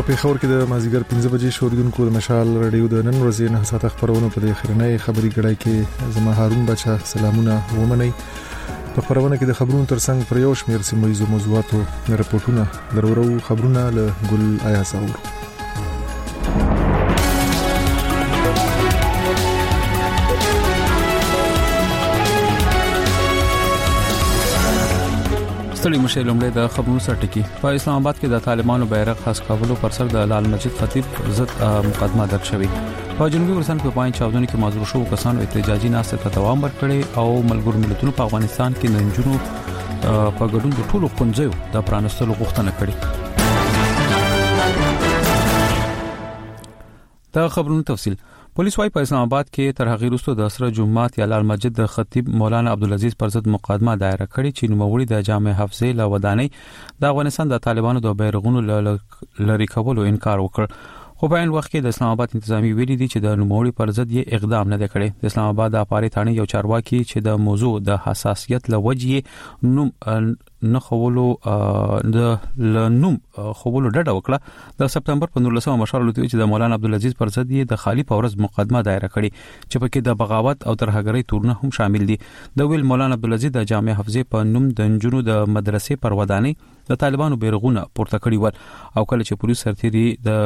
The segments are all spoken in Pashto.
پیښور کې د مازیګر 15 بجې شوریدونکو د مشال رادیو د نن ورځې 9 ساعت خبرونه په اخرنۍ خبري غړای کې زما هارون بچا سلامونه ومني. په خبرونه کې د خبرونو ترڅنګ پر یو شمېر سیمه موضوعاتو رپورټونه درورو خبرونه له ګل آیا ساور. ستړي مشه لومړی د خبرونو سرټکی. په اسلام آباد کې د طالبانو بیرغ خاص کولو پر سر د لال مسجد خطیب ضد مقدمه درج شوې. په جنوبي ورسان په پاین چاودنې کې معذور شو کسانو احتجاجي ناسته ته دوام ورکړي او ملګرو ملتونو په افغانستان کې د نجونو په ګډون د ټولو خنځو د پرانستلو غوښتنه کړې. دا خبرونو تفصیل. پولیس وايي په اسلام آباد کې تر هغه وروسته د اسره جمعات یا لال مسجد د خطیب مولانا عبدالعزيز پر ضد مقدمه دایره کړې چې نوموړي د جامع حفظه له ودانۍ د افغانستان د طالبانو د بیرغونو لری کولو انکار وکړ. خو په این وخت کې د اسلام آباد انتظامی ویلي دي چې د نوموړي پر ضد یې اقدام نه کړي. د اسلام آباد د اپارې ثاني یو چارواکي چې د موضوع د حساسیت لوجې نوم نه خولو د نوم خولو ډډه وکړه. د سپتمبر په 19 مشال لوتي چې د مولانا عبدالعزيز پر ضد یې د خالی پورز مقدمه دایره کړي چې پکې د بغاوت او ترهګرۍ تورونه هم شامل دي. د ویل مولانا عبدالعزيز د جامع حفظه په نوم د نجونو د مدرسې پر ودانۍ د طالبانو بیرغونه پورته کړی و او کله چې پولیس سرتيري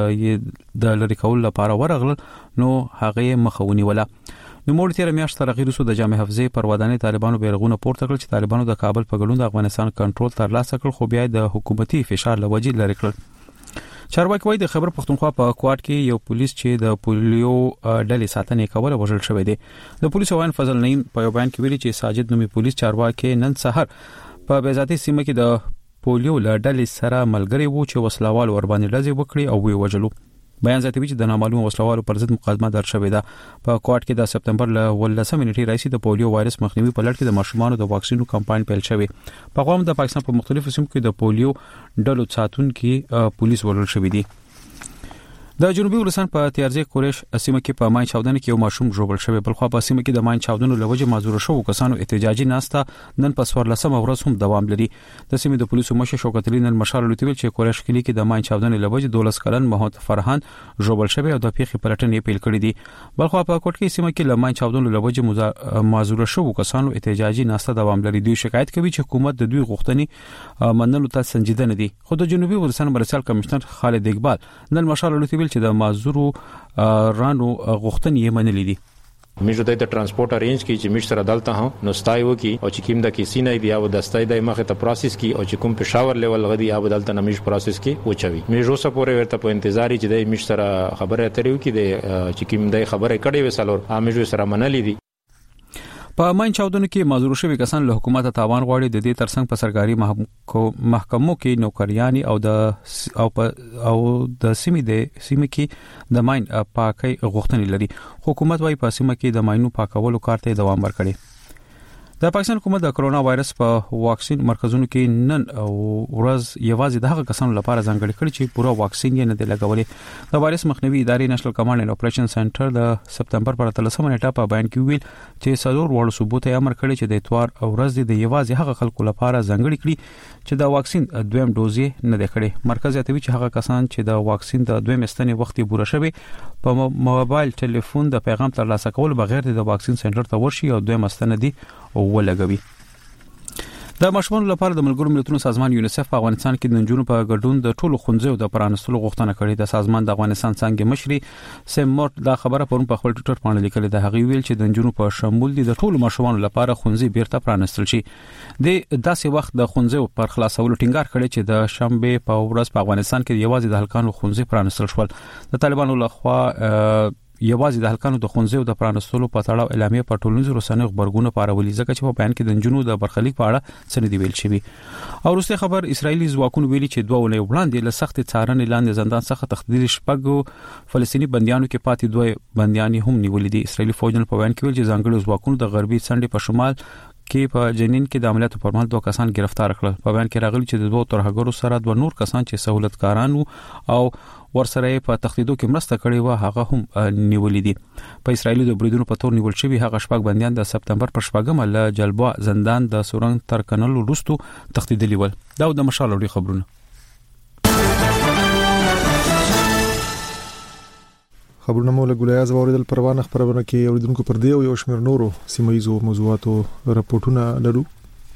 د لری کول لپاره ورغل نو هغه مخاوني ولا. نو موري تیر میاشت تر غیر سود د جامع حفظه پر ودانۍ طالبانو بیرغونه پورته کړل چې طالبانو د کابل په ګډون د افغانستان کنټرول تر لاسه کړ خو بیا د حکومتي فشار لوجې لری کړل. چارواکي وايي د خبر پښتونخوا په کوټ کې یو پولیس چې د پولیو ډلې ساتنې کوله وژل شوی دی. د پولیسو وایي فضل نعیم په یو بیان کې ویلي چې ساجد نومي پولیس چارواکي نن سحر په بیزاتي سیمه کې د پولیو ډلې سره ملګری وو چې وسلوال ور باندې ډزې وکړي او وی وژلو. بیان زیاتوي چې د نامعلوم وسلوالو پر ضد مقدمه درج شوې ده. په کوټ کې د سپتمبر ل 18 نیټې راځي د پولیو وایرس مخنیوي په لړ کې د ماشومانو د واکسینو کمپاین پیل شوی. په قوم د پاکستان په مختلفو سیمو کې د پولیو ډلو ساتونکو پولیس ورول شوی دي. د جنوبي ولسان په تیارځای کورش سیمه کې په ماین چاودنه کې یو ماشوم ژوبل شوی. بل خو په سیمه کې د ماین چاودنو لوجه معذور شو کسانو احتجاجي ناسته نن په 14 ورځ هم دوام لري. د سیمې د پولیسو مشر شوکت علي نن مشال لوتیل چې کورش کلی کې د ماین چاودنې لوجه 12 کلن محمد فرحان ژوبل شوی او د پیښې پلټنې پیل کړې دي. بل خو په کوټ کې سیمه کې د ماین چاودنو لوجه معذور شو کسانو احتجاجي ناسته دوام لري. دوی شکایت کوي چې حکومت د دوی غوښتنې منلو ته سنجیده نه دي. خو د جنوبي ولسان مرسل کمشنر خالد اقبال نن مشال لوتیل چې د معذور رانو غوښتنې یې منلې دي. میجو د ترانسپورت ارینج کی چې مش سره دلته هم نو ستایو کی او چې کیم د کیسی نه دی او د ستای د مخه ته پروسس کی او چې کوم پېښور لیول غدي او دلته نمیش پروسس کی وچوي. میجو سپورې ورته په انتظار چې د مش سره خبره اتریو کی د چې کیم د خبره کړي وسالور امیجو سره منلې دي. په ماین چاودنو کې معذور شوی کسان له حکومت تاوان غواړي. د دې ترڅنګ په سرکاري محکمو کې نوکریانی او د سیمې کې د ماین پاکي غوښتنې لري. حکومت وايي په سیمه کې د ماینو پاکولو کار ته دوام ورکړي. د پاکستان حکومت د کرونا وایرس په واکسین مرکزونو کې نن ورځ یوازې د هغه کسانو لپاره ځانګړي کړي چې پوره واکسین یې نه دی لګولې. د وایرس مخنیوي ادارې نېشنل کمانډ اینډ اپریشن سنټر د سپتمبر پر 13 نیټه په بیان کې ویل چې څلور وړ ثبوت یې امر کړی چې د اتوار ورځ د یوازې هغه خلکو لپاره ځانګړي کړي چې د واکسین دویم ډوز یې نه دی کړی. مرکز یې توی چې هغه کسان چې د واکسین د دویم استنې وخت پوره شوی په موبایل ټلیفون د پیغام ترلاسه کول بغیر د واکسین سنټر ته ورشي او دویم استنه دی ولګوي. د ماشومانو لپاره د ملګرو ملتونو سازمان یونیسف په افغانستان کې د نجونو په ګډون د ټولو خنځو د پرانستلو غوښتنه کړې. د سازمان د افغانستان څنګه مشري سیم مورت دا خبره پرون په خپل ټویټر باندې لیکل. د هغه ویل چې د نجونو په شمول دي د ټولو ماشومانو لپاره خنځي بیرته پرانستل شي. د داسې وخت د خنځو پر خلاصولو ټینګار کړي چې د شنبه په ورځ په افغانستان کې یوازې د هلکانو خنځي پرانستل شول. د طالبانو لخوا یوازې د هلکانو د خنځو د پرانستلو په تړاو اعلامیه په ټولنیزو رسنیو خبرګون پارولې ځکه چې په بیان کې د جنونو د برخلیک په اړه څه نه دی ویل شوی. او وروسته خبر اسرایلی ځواکونو ویلي چې دوه ولې وړاندې له سخت څارنې لاندې زندان څخه تخدیر شپږ فلسطینی بنديانو کې پاتې دوه بنديان هم نیولې دي. اسرایلی فوجونه په بیان کې ویل چې ځانګړي ځواکونو د غربي څنډې په شمال کې په جنین کې د عملیاتو پر مهال دوه کسان گرفتار کړل. په بیان کې راغلي چې د دوه ترهګرو سره دوه نور کسان چې سہولتکاران او ورسره په تخدیدو کې مرسته کړې و هغه هم نیولې دي. په اسرایلی د بریدونو په تور نیول شوی هغه شپږ بنديان د سپتمبر پر شپږم له جلبا زندان د سورنګ تر کنل وروسته تخدیدلي ول. دا د مشال لري خبرونه. خبرونه مو له ګولیا زوریدل پروانه خبرونه کې اوریدونکو پر دی یو شمیر نورو سیمایزو موضوعاتو راپورټونه لرو.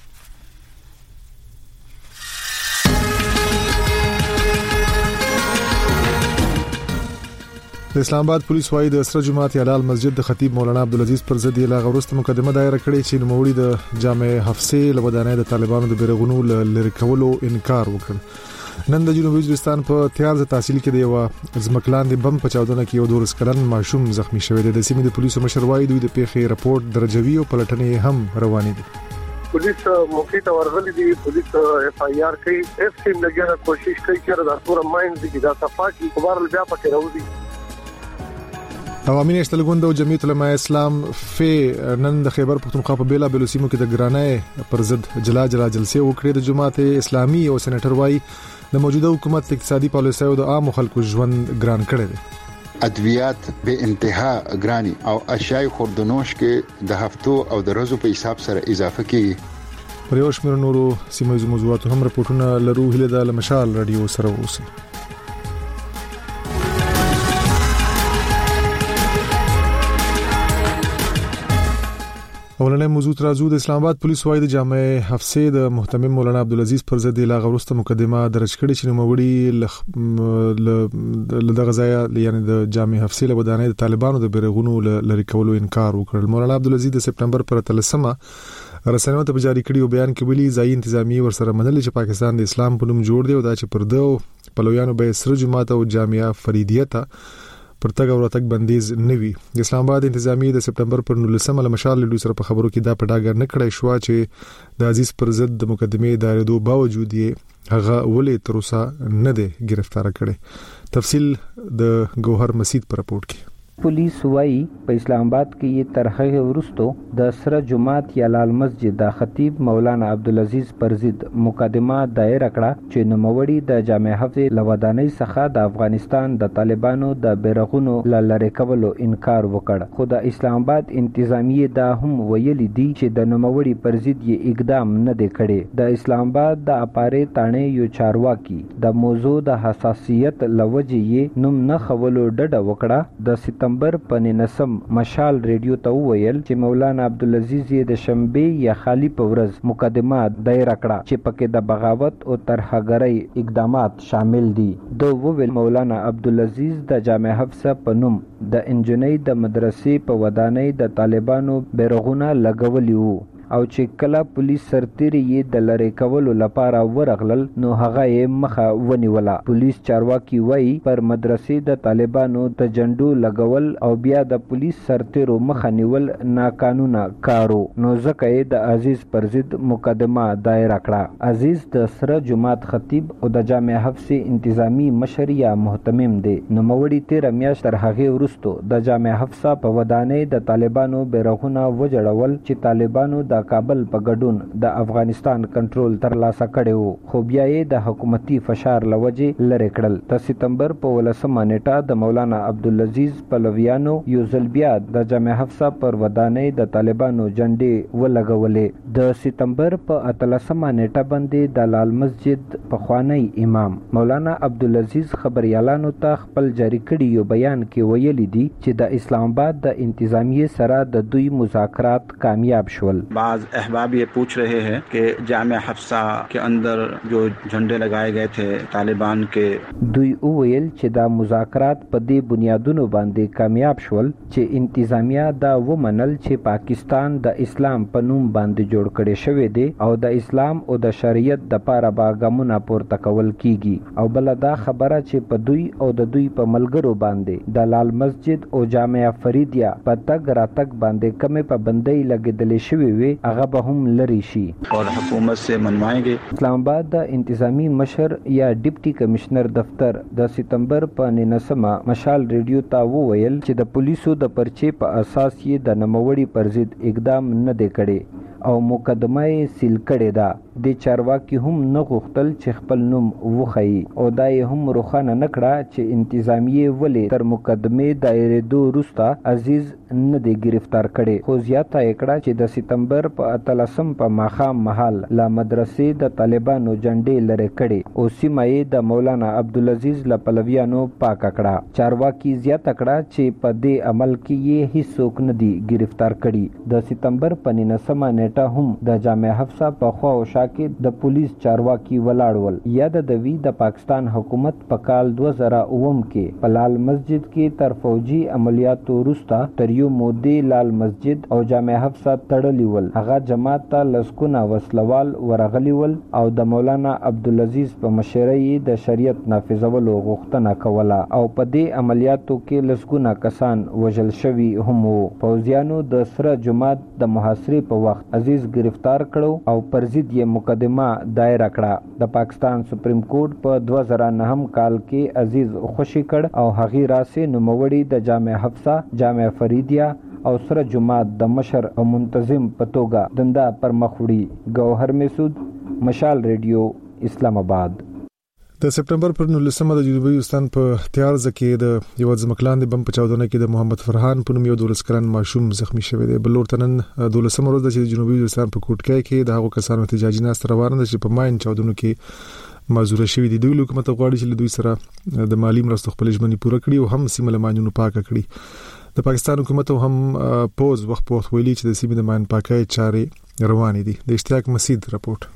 د اسلام آباد پولیس وايي د اسره جماعت هلال مسجد د خطیب مولانا عبدالعزيز پر ضد یې لا غوښته مقدمه دایره کړې چې نوموړي د جامع حفصه له ودانۍ د طالبانو د بیرغونو لری کولو انکار وکړ. نن د جنوبي وزیرستان په تیار تحصیل کې دی و ځمکلان د بم په چاودنه کې یو دورس کلن ماشوم زخمی شوی دی. د سیمې د پولیسو مشر وايي دوی د پیښې راپورټ درجوي او پلټنې هم روانې دي. پولیس موقع ته ورغلي دي. پولیس اف آی آر کوي، اف ټیم لګیا کوشش کوي چې دا ټول ماين دي دا صفاقي خبر بیا پکې راوځي. عوامي نشتل غوند او جمعیت علماء اسلام فی نن د خیبر پختونخوا په بیلا بیلو سیمو کې د ګرانۍ پر ضد جلا جلسه وکړه. د جماعت اسلامي او سېنیټر وايي د موجوده حکومت اقتصادي پالیسۍ او د عام خلکو ژوند ګران کړی دی. ادویات به انتها ګرانی او اشیاء خوردنوش کې د هفتو او د ورځو په حساب سره اضافه کیږي. پر یو شمېر نورو سیمایي موضوعاتو هم راپورټونه لرو. هله د مشال رادیو سره اوسئ. اولنې موضوع ترازو د اسلام آباد پولیس وايي د جامع حفصه د محتمم مولانا عبدالعزيز پر ضد لا غوښته مقدمه درج کړې چې نوموړي له غزایا یعنی د جامع حفصه له ودانۍ د طالبانو د بیرغونو لری کولو انکار وکړ. مولانا عبدالعزيز د سپټمبر پر 13 رسنیو ته جاری کړیو بیان کې ویلي ځای انتظامی ورسره منل چې پاکستان د اسلام په نوم جوړ دی او دا چې پر دو پلویانو به سره جماعت او جامعه فریدیه ته پر تګ او راتګ بندیز نوي. د اسلام آباد انتظامی د سپټمبر پر 19 له مشال له سره په خبرو کې دا پډاګر نه کړی شو چې د عزیز پر ضد د مقدمه دایره باوجود یې هغه ولې تر اوسه نه دی گرفتار کړي. تفصیل د گوهر مسید پر رپورت کې. پولیس وايي په اسلام آباد کې یې ترخه ورستو د سره جماعت یا لال مسجد د خطیب مولانا عبدالعزيز پر ضد مقدمه دایره کړه چې نوموړي د جامع حفصه لودانۍ څخه د افغانستان د طالبانو د بیرغونو لری کولو انکار وکړ. خو د اسلام آباد انتظامیه دا هم ویلي دي چې د نوموړي پر ضد یې اقدام نه دی کړی. د اسلام آباد د اپارې تانه یو چارواکي د موضوع د حساسیت لوجه یې نوم نه خولو ډډه وکړه. د سپټمبر په 19 مشال ریډیو ته ویل چې مولانا عبدالعزيز یې د شنبه یا خالی په ورځ مقدمه دایره کړه چې پکې د بغاوت او ترهګرۍ اقدامات شامل دي. د ویل مولانا عبدالعزيز د جامع حفصه په نوم د انجنیری د مدرسې په ودانۍ د طالبانو بیرغونه لګولي وو او چې کله پولیس سرتیری یې د لری کولو لپاره ورغلل نو هغه یې مخه ونیوله. پولیس چارواکي وایي پر مدرسې د طالبانو د جنډو لګول او بیا د پولیس سرتیرو مخه نیول ناقانونه کارو نو ځکه یې د عزیز پر ضد مقدمه دایره کړه. عزیز د سره جماعت خطیب او د جامع حفصه انتظامی مشر یا محتمم دی. نوموړي 13 میاشت تر هغه وروسته د جامع حفصه په ودانۍ د طالبانو بیرغونه وجړول چې طالبانو د کابل په ګډون د افغانستان کنټرول ترلاسه کړي وو خو بیا یې د حکومتي فشار لوجه لری کړل. د سپتمبر په 18 نیټه د مولانا عبدالعزيز پلویانو یو ځل بیا د جامع حفصه پر ودانۍ د طالبانو جنډې ولګولې. د سپتمبر په 18 نیټه باندې د لال مسجد پخوانی امام مولانا عبدالعزيز خبريالانو ته خپل جاری کړي یو بیان کې ویلي دي چې د اسلام آباد د انتظامیه سره د دوی مذاکرات کامیاب شول. बाज़ अहबाब ये पूछ रहे हैं कि जामिया हफ्सा के अंदर जो झंडे लगाए गए थे तालिबान के دوی وویل چې دا مذاکرات په دې بنیادونو باندې کامیاب شول چې انتظامیه دا ومنل چې پاکستان د اسلام په نوم باندې جوړ کړي شوی دی او د اسلام او د شریعت د پاره باغمونه پورته کول کیږي او بل دا خبره چې په دوی او د دوی په ملګرو باندې د لال مسجد او جامع فریدیه په تګ راتګ باندې کمې پابندۍ لګیدلې شوې وي هغه به هم لری شي और हुकूमत से मनवाएंगे. اسلام آباد د انتظامی مشر یا ډیپټي کمشنر دفتر د سپتمبر په 19 مشال ریډیو ته وویل چې د پولیسو د پرچې په اساس یې د نوموړي پر ضد اقدام نه دی کړی او مقدمه یې سیل کړې ده. د چارواکي هم نه غوښتل چې خپل نوم وخی او دا یې هم روښانه نکړه چې انتظامیه ولې تر مقدمې دایریدو وروسته عزیز نه دی گرفتار کړي. خو زیاته کړه چې د سپتمبر په 13 په ماښام مهال لا مدرسې د طالبانو جنډې لرې کړي او سیمه یې د مولانا عبدالعزیز له پلویانو پاک کړه. چارواکي زیاته کړه چې په دې عمل کې یې هیڅوک نه دی گرفتار کړي. د سپتمبر په 19مه نیټه هم د جامع حفصه په خوا او شا کې د پولیس چارواکي ولاړ ول. یاد د وی د پاکستان حکومت په کال 2009 کې په لال مسجد کې تر فوجي عملیاتو وروسته تر یو مودې لال مسجد او جامع حفصه تړلی ول. هغه جماعت ته لسکونه وسلوال ورغلی ول او د مولانا عبدالعزیز په مشرۍ د شریعت نافذولو غوښتنه کوله او په دې عملیاتو کې لسکونه کسان وژل شوي هم وو. پوځیانو د سره جماعت د محاصرې په وخت عزیز گرفتار کړو او پر ضد یې مقدمه دایره کړه. د پاکستان سپریم کورټ په 2009 کال کې عزیز خوشی کړ او هغه راسي نوموړي د جامع حفصه، جامع فریدیه او سره جماعت د مشر او منتظم په توګه دنده پر مخ وړي. گوهر مسعود، مشال ریډیو، اسلام آباد. د سپتمبر پر 19مه د جنوبي وزستان په تیارز کې د یو ځمکلاندې بم په چاودنه کې د محمد فرحان په نوم یو 12 کلن ماشوم زخمی شوی دی. بلور تنن 12مه ورځ د جنوبي وزستان په کوټکای کې د هغو کسانو احتجاجي ناست روانه ده چې په ماین چاودنو کې معذور شوی دي. دوی حکومت غواړي چې دوی سره د مالی مرستو خپل ژمنې پوره کړي او هم سیمه لمانونو پاک کړي. د پاکستان حکومت هم پوز وخت ویلي چې د سیمې د ماین پاکۍ چارې روانې دي. د اشتیاق مسید رپورت.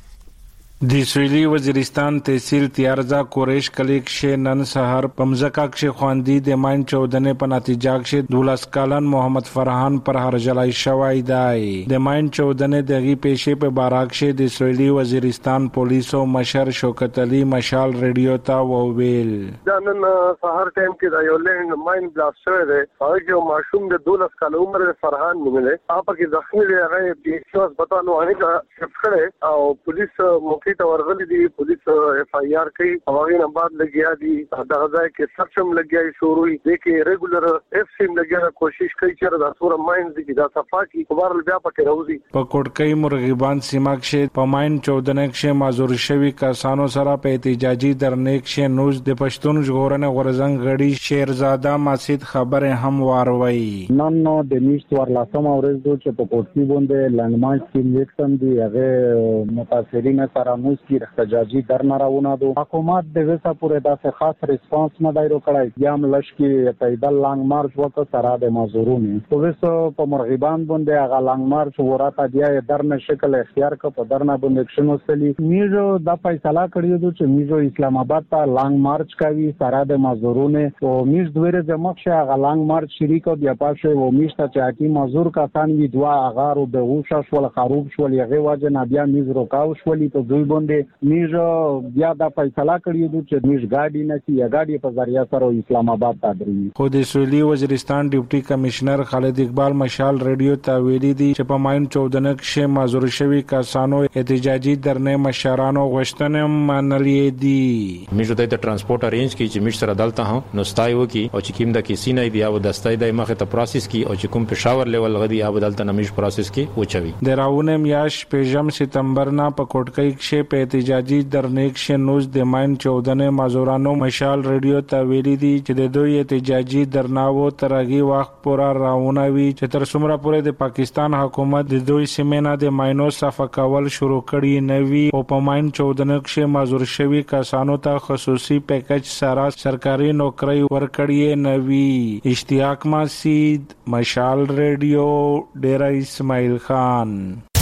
د سویلي وزیرستان تحصیل تیارزا کوریش کلیک شه نن سحر پمزکا کې خواندي د ماین چودنې په نتیجه کې 12 کلن محمد فرحان پر هرجلای شوی دی. د ماین چودنې دغه پیښې په باراک شه د سویلي وزیرستان پولیسو مشر شوکت علي مشال ریډیو ته وویل. نن سحر ټایم کې د یو لینډ ماین بلاست شوی دی. هغه یو ماشوم د 12 کال عمر فرحان نومله هغه کې زخمی دی. هغه په هسپتال وانه شفت کړي او پولیس موقع ته ورغلي دي. پولیس اف آی آر کوي او هغه نه بعد لګیا دي. دا ځای کې سرچم لګیا شروع دي کې ریګولر اف سیم لګیا کوشش کوي چې دا سور ماین دي دا صفا کی خبر بیا پکې راوځي. په کوټکۍ مرغیبان سیمه کې په ماین چودنه کې معذور شوی کسانو سره په احتجاجي درنې کې نوز د پښتون ژغورنې غورزنګ غړي شیرزاده مسجد خبره هم واروي. نن نو د میشت ورلاسم اورز دو چې په کوټکی باندې لانډمارک سیم لیکسم دی هغه متاثرین سره نوز کی احتجاجي درنه راونه دو. حکومت د وسه پورې داسې خاص ریسپانس نه دایرو کړای. یم لشکي پیدل لانګ مارچ وکړ سره د مزورونی په وسه په مرغیبان باندې هغه لانګ مارچ ورته دی درنه شکل اختیار ک په درنه باندې اکشن وسلی. میجو د فیصله کړی دو چې میجو اسلام آباد ته لانګ مارچ کوي سره د مزورونی او میج دویره د مخشه هغه لانګ مارچ شریک بیا پاشه و میشته چې کی مزور کسان وی دوا اغارو د غوښه شول خروب شول یغه واجه نه بیا میز روکاو شولې په دوی باندې میج بیا دا فیصله کړی دی چې میج گاډي نه چې گاډي په ذریعہ سره اسلام آباد ته درځي. خو د سویلي وزیرستان ډیپټي کمشنر خالد اقبال مشال ریډیو ته ویلي دي چې په ماین چودنه کې معذور شوی کسانو احتجاجي درنې مشرانو غوښتنې منلې دي. میج ته ترانسپورت ارینج کی چې میج سره دلته هم نو ستایو کی او چې کیم د کیسې نه دی او د ستای د مخه ته پروسس کی او چې کوم پېښور لیول غدي او دلته نمیج پروسس کی وچوي. د راونه میاش پېژم سپتمبر نه په کوټکۍ کې په احتجاجي درنیک شنوز د ماین چودنې مازورانو مشال ریډیو ته ویلي دي چې د دوی احتجاجي درناو ترغي وخت پورا راونه وی چې تر څومره پورې د پاکستان حکومت د دوی سیمه د ماینو صفه کول شروع کړي نوي او په ماین چودنې کې مازور شوی کسانو ته خصوصي پیکج سره سرکاري نوکری ورکړي نوي. اشتیاق مسید، مشال ریډیو، ډیرا اسماعیل خان.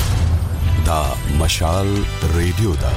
دا مشال ریډیو دا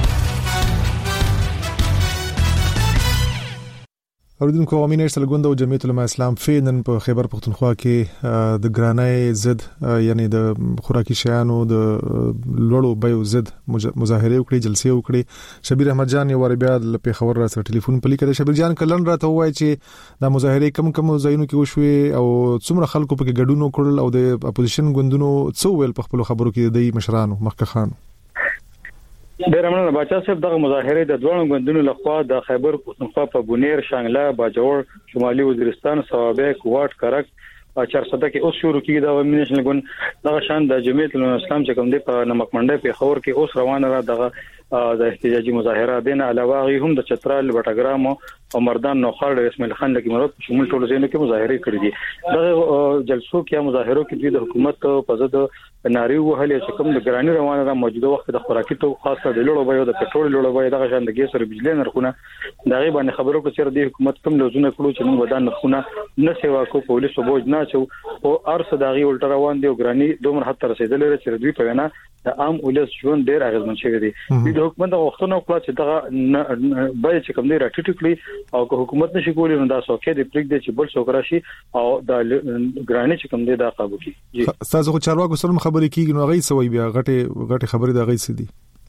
اوریدونکو قومي سلګوند او جمعیت العلماء اسلام فینن په خیبر پختونخوا کې د ګرانۍ ضد یعنی د خوراکي شیانو د لوړو بیو ضد مظاهره وکړي، جلسې وکړي. شبیر احمد جان یو ور بیا له پیښور را سره ټلیفون پلی کړی. شبیر جان کلن راته وایي چې د مظاهره کم ځایونو کې وشوي او څومره خلکو په کې ګډون وکړل او د اپوزیشن ګوندونو څو ویل په خپل خبرو کې د مشرانو مخکخان. ډیر مننه بچا صاحب. دغه مظاهره د دوه غوندونو لخوا د خیبر پختونخوا په بونیر، شانګله، باجوړ، شمالي وزیرستان، سوابق، واټ، کرک 400 کې اوس شروع کیږي د عوامي نېشنل ګوند دغه شان د جمعیت الاسلام چې کوم دی په نمک منډه په خور کې اوس روانه را دغه د احتجاجي مظاهره دین علاوه هم د چترال بټګرام او مردان نوخړ اسماعیل خان لکه مراد شمول ټول ځینو کې مظاهره کړې دي د جلسو کې مظاهرو کې د حکومت په ضد ناری وهلې چې کوم د ګرانی روانه را موجوده وخت د خوراکي تو خاصه د لوړو بیو د پټرول لوړو بیو دغه شان د ګیس او بجلی نرخونه دغه باندې خبرو کې چې د حکومت کوم لوزونه کړو چې موږ ودان نرخونه نه سیوا کو پولیس بوج نه چو او ارس دغه الټ روان دی او ګرانی دومره حد تر رسیدل لري چې دوی په وینا د عام ولس ژوند ډیر اغیزمن شوی دی د حکومت غوښتنه وکړه چې دغه به چې کوم دی راټیټ کړي او که حکومت نشي کولی نو دا څوکې د پریک دی چې بل څوک راشي او د ګرانی چې کوم دی دا قابو کړي تاسو خو چارواکو سره خبرې کیږي نو غي سوي بیا غټه خبرې دا غي سدي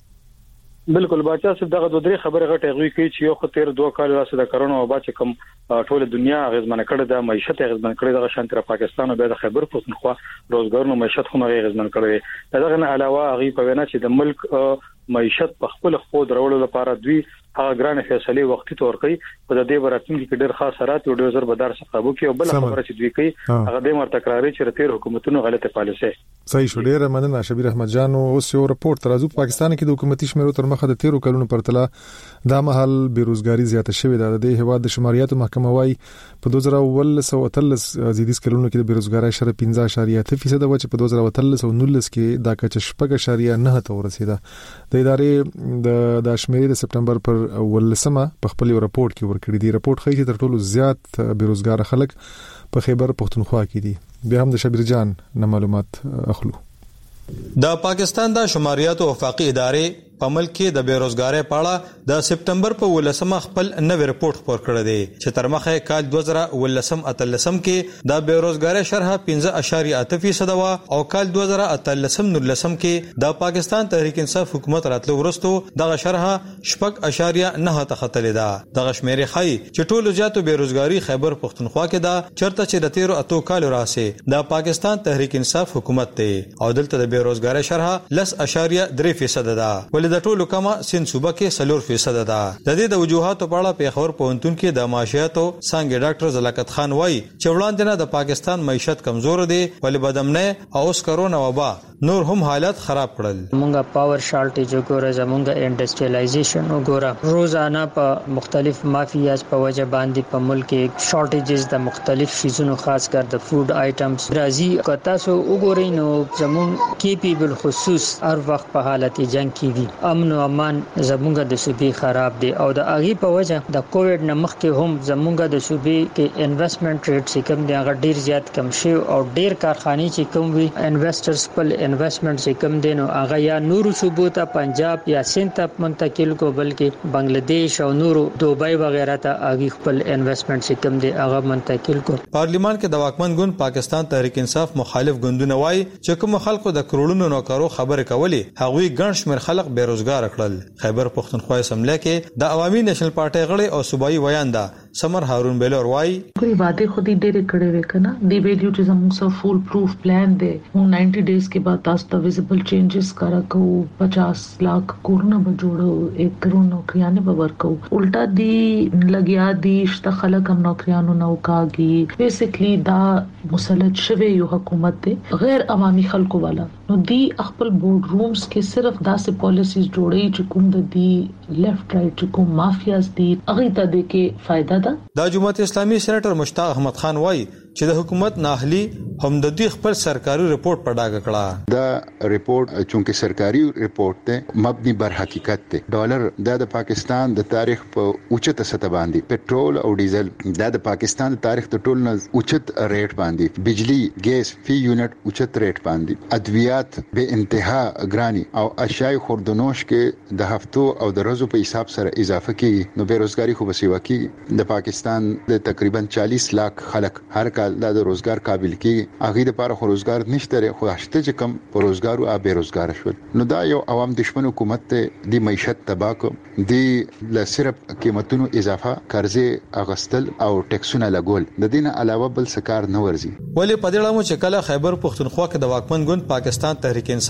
بالکل باچا صاحب دغه دوه درې خبره غټه غوي کوي چې یو خطر 2 کال واسه د کرونا وبا چې کوم ټول دنیا غزمنه کړه د معیشت غزمنه کړه د شانتره پاکستان او د خیبر پختونخوا روزګار نو معیشت خو غزمنه کړه دغه نه علاوه غي په وینا چې د ملک معیشت په خپل خود راوړلو لپاره دوی هغه ګران فیصله وختي تور کوي په د دې براتون کې ډېر خاص سرات او ډېر زر بدار څخه وو کې او بل خبره چې دوی کوي هغه د مر تکراري چې تیر حکومتونو غلطه پالیسي صحیح شو ډېر مننه شبیر احمد جان او یو رپورت ترازو پاکستان کې د حکومتي شمیرو تر مخه د 13 کلونو پرتله د مهال بیروزګاری زیاته شوې ده د هیواد د شماریاتو محکمه وايي په 2013 زیاتیس کلونو کې د بیروزګاری شر 15.8% و چې په 2013 کې دا کچ 8.9 ته ورسیده د ادارې د شمیرې د سپټمبر پر ولسمه په خپل راپورټ کې ورکړی دی راپورټ ښیي چې تر ټولو زیات بیروزګار خلک په خیبر پختونخوا کې دي بیا هم د شبیر جان نه معلومات اخلو د پاکستان د شماریات او وفاقي ادارې په ملک کې د بیروزګاری په اړه د سپټمبر په ولسمه خپل نوې رپورټ خپور کړی دی چې تر مخه کال 2013 کې د بیروزګاری شرح 15.8% و او کال 2013 کې د پاکستان تحریک انصاف حکومت راتلو ورستو دغه شرح 8.9 ته ختلې ده دغه شمیرې ښيي چې ټولو زیاتو بیروزګاری خیبر پختونخوا کې ده چرته چې د 13 کال راسه د پاکستان تحریک انصاف حکومت ته او دلته د بیروزګاری شرح 10.3% ده د ټولو کما سین صوبه کې 4% ده د دې د وجوهاتو په اړه په خبر پونتون کې د معاشیاتو څنګه ډاکټر زلاکت خان وایي چې وړاندې نه د پاکستان معیشت کمزور دی ولې بدامنه او اوس کرونا وبا نور هم حالت خراب کړل مونږه پاور شارټیج وګوره زمونږه انډستریالایزیشن وګوره روزانه په مختلف مافیاز په وجه باندې په ملک کې شارټیجز د مختلف شیزونو خاص کر د فود آیټمز راځي کتا سو وګورئ نو زمون کې پی بل خصوص هر وخت په حالت جنگ کې وي امن او امان زمونږه د صوبې خراب دي او د اغي په وجه د کووډ نه مخکې هم زمونږه د صوبې کې انویسټمنٹ ریټ چې کم دی هغه ډیر زیات کم شي او ډیر کارخانې چې کوم وي انویسټرز خپل انویسټمنٹ چې کم دي نو هغه یا نورو صوبو ته پنجاب یا سند ته منتقل کو بلکې بنگلاديش او نورو دوبۍ وغیرہ ته اغي خپل انویسټمنٹ چې کم دي هغه منتقل کو پارلیمان کې د واکمن ګوند پاکستان تحریک انصاف مخالف ګوندونه وایي چې کوم خلکو د کرونو نوکرو خبره کولې هغوی ګڼ شمېر خلک بیروزګار کړل خیبر پختونخوا اسمبلی کې د عوامي نېشنل پارټي غړي او صوبایي ویاندا سمر هارون بیلور وای کوئی وعده خودی ډېر کړي وکنه دی ویلیو چې زموږ سره فول پروف پلان دی مون 90 ډیز کې بعد تاسو ته ویزیبل چینجز کرا کو 50 लाख کورونه به جوړو 1 کروڑ نوکریاں به ورکو الټا دی لګیا دی شته خلک هم نوکریانو نو کاږي بیسیکلی دا مسلط شوی یو حکومت دی غیر عوامي خلکو والا نو دی خپل بورډ رومز کې صرف داسې پالیسیز جوړي چې کوم د دی لیفت رائټ چې کوم مافیاز دی هغه ته د کې فائدہ د جمهوریت اسلامي سېنیټر مشتاق احمد خان وایي چې د حکومت ناهلی هم د دې خپل سرکاري رپورت په ډاګه کړه دا رپورت چونکه سرکاري رپورت ته مبني بر حقیقت ته ډالر د پاکستان د تاریخ په اوچته سطح باندې پټرول او ډیزل د پاکستان د تاریخ ته ټول نه اوچت ریټ باندې بجلی ګیس فی یونټ اوچت ریټ باندې ادویات به انتها ګرانی او اشیاء خوردنوش کې د هفتو او د ورځو په حساب سره اضافه کیږي نو بیروزګاری خو بسیوا کیږي د پاکستان د تقریبا 40 लाख خلک هر کال د روزګار قابل کیږي هغه د لپاره خو روزګار نشته خو هشته چې کم روزګار او بیروزګار شول نو دا یو عوام دشمن حکومت ته د معیشت تباکو دی ل صرف قیمتونو اضافه قرضې اغستل او ټیکسونه لګول د دین علاوه بل څه کار نه ورزي ولی په دې اړه چې کله خیبر پختونخوا کې د واکمن ګوند پاکستان تحریک انصاف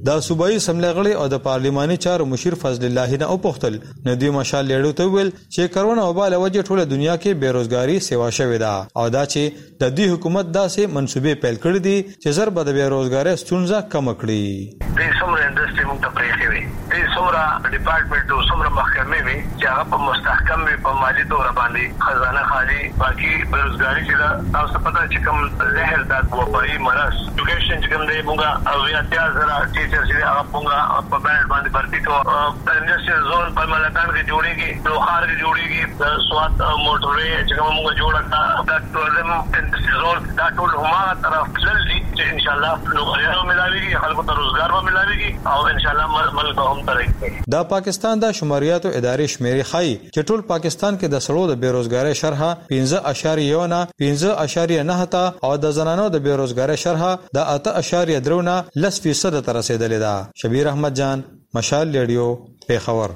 د صوبایي سملغړي او د پارلماني چارو مشیر فضل الله نه وپوښتل نو دوی مشال لیډو ته ویل چې کرونا وبا له وجې ټوله دنیا کې بیروزګاری سیوا شوې ده او دا چې د دې حکومت داسې منسوبې پیل کړې دي چې زر به د بیروزګاری ستونزه کم کړي. د څومره انډستری موږ ته پرېښې وي د څومره ډپارټمنټ او څومره محکمې وي چې هغه په مستحکم وي په مالي تور باندې خزانه خالي باقي بیروزګاری چې دا تاسو پته چې کوم زهر د وبایي مرض ایجوکیشن چې کوم دی موږ او یا تاسو ټیچر چې هغه موږ په بانډ باندې برتي ته انډستریال زون په ملکان کې جوړيږي لوخار کې جوړيږي د سواد موټرې چې کوم موږ جوړ کړه د ټولم انډستریال زون دا ټول همغه طرف تللی چې ان شاء الله نو ملاويږي خلکو ته روزګار به ملاويږي او ان شاء الله ملک هم ترقی. دا پاکستان د شماریاتو ادارې شمیرې ښيي چې ټول پاکستان کې د سړو د بیروزګاری شرحه 15.1 نه 15.9 ته او د زنانو د بیروزګاری شرحه د 8.3 نه 10% ته رسیدلې ده. شبیر احمد جان، مشال ریډیو، پیښور.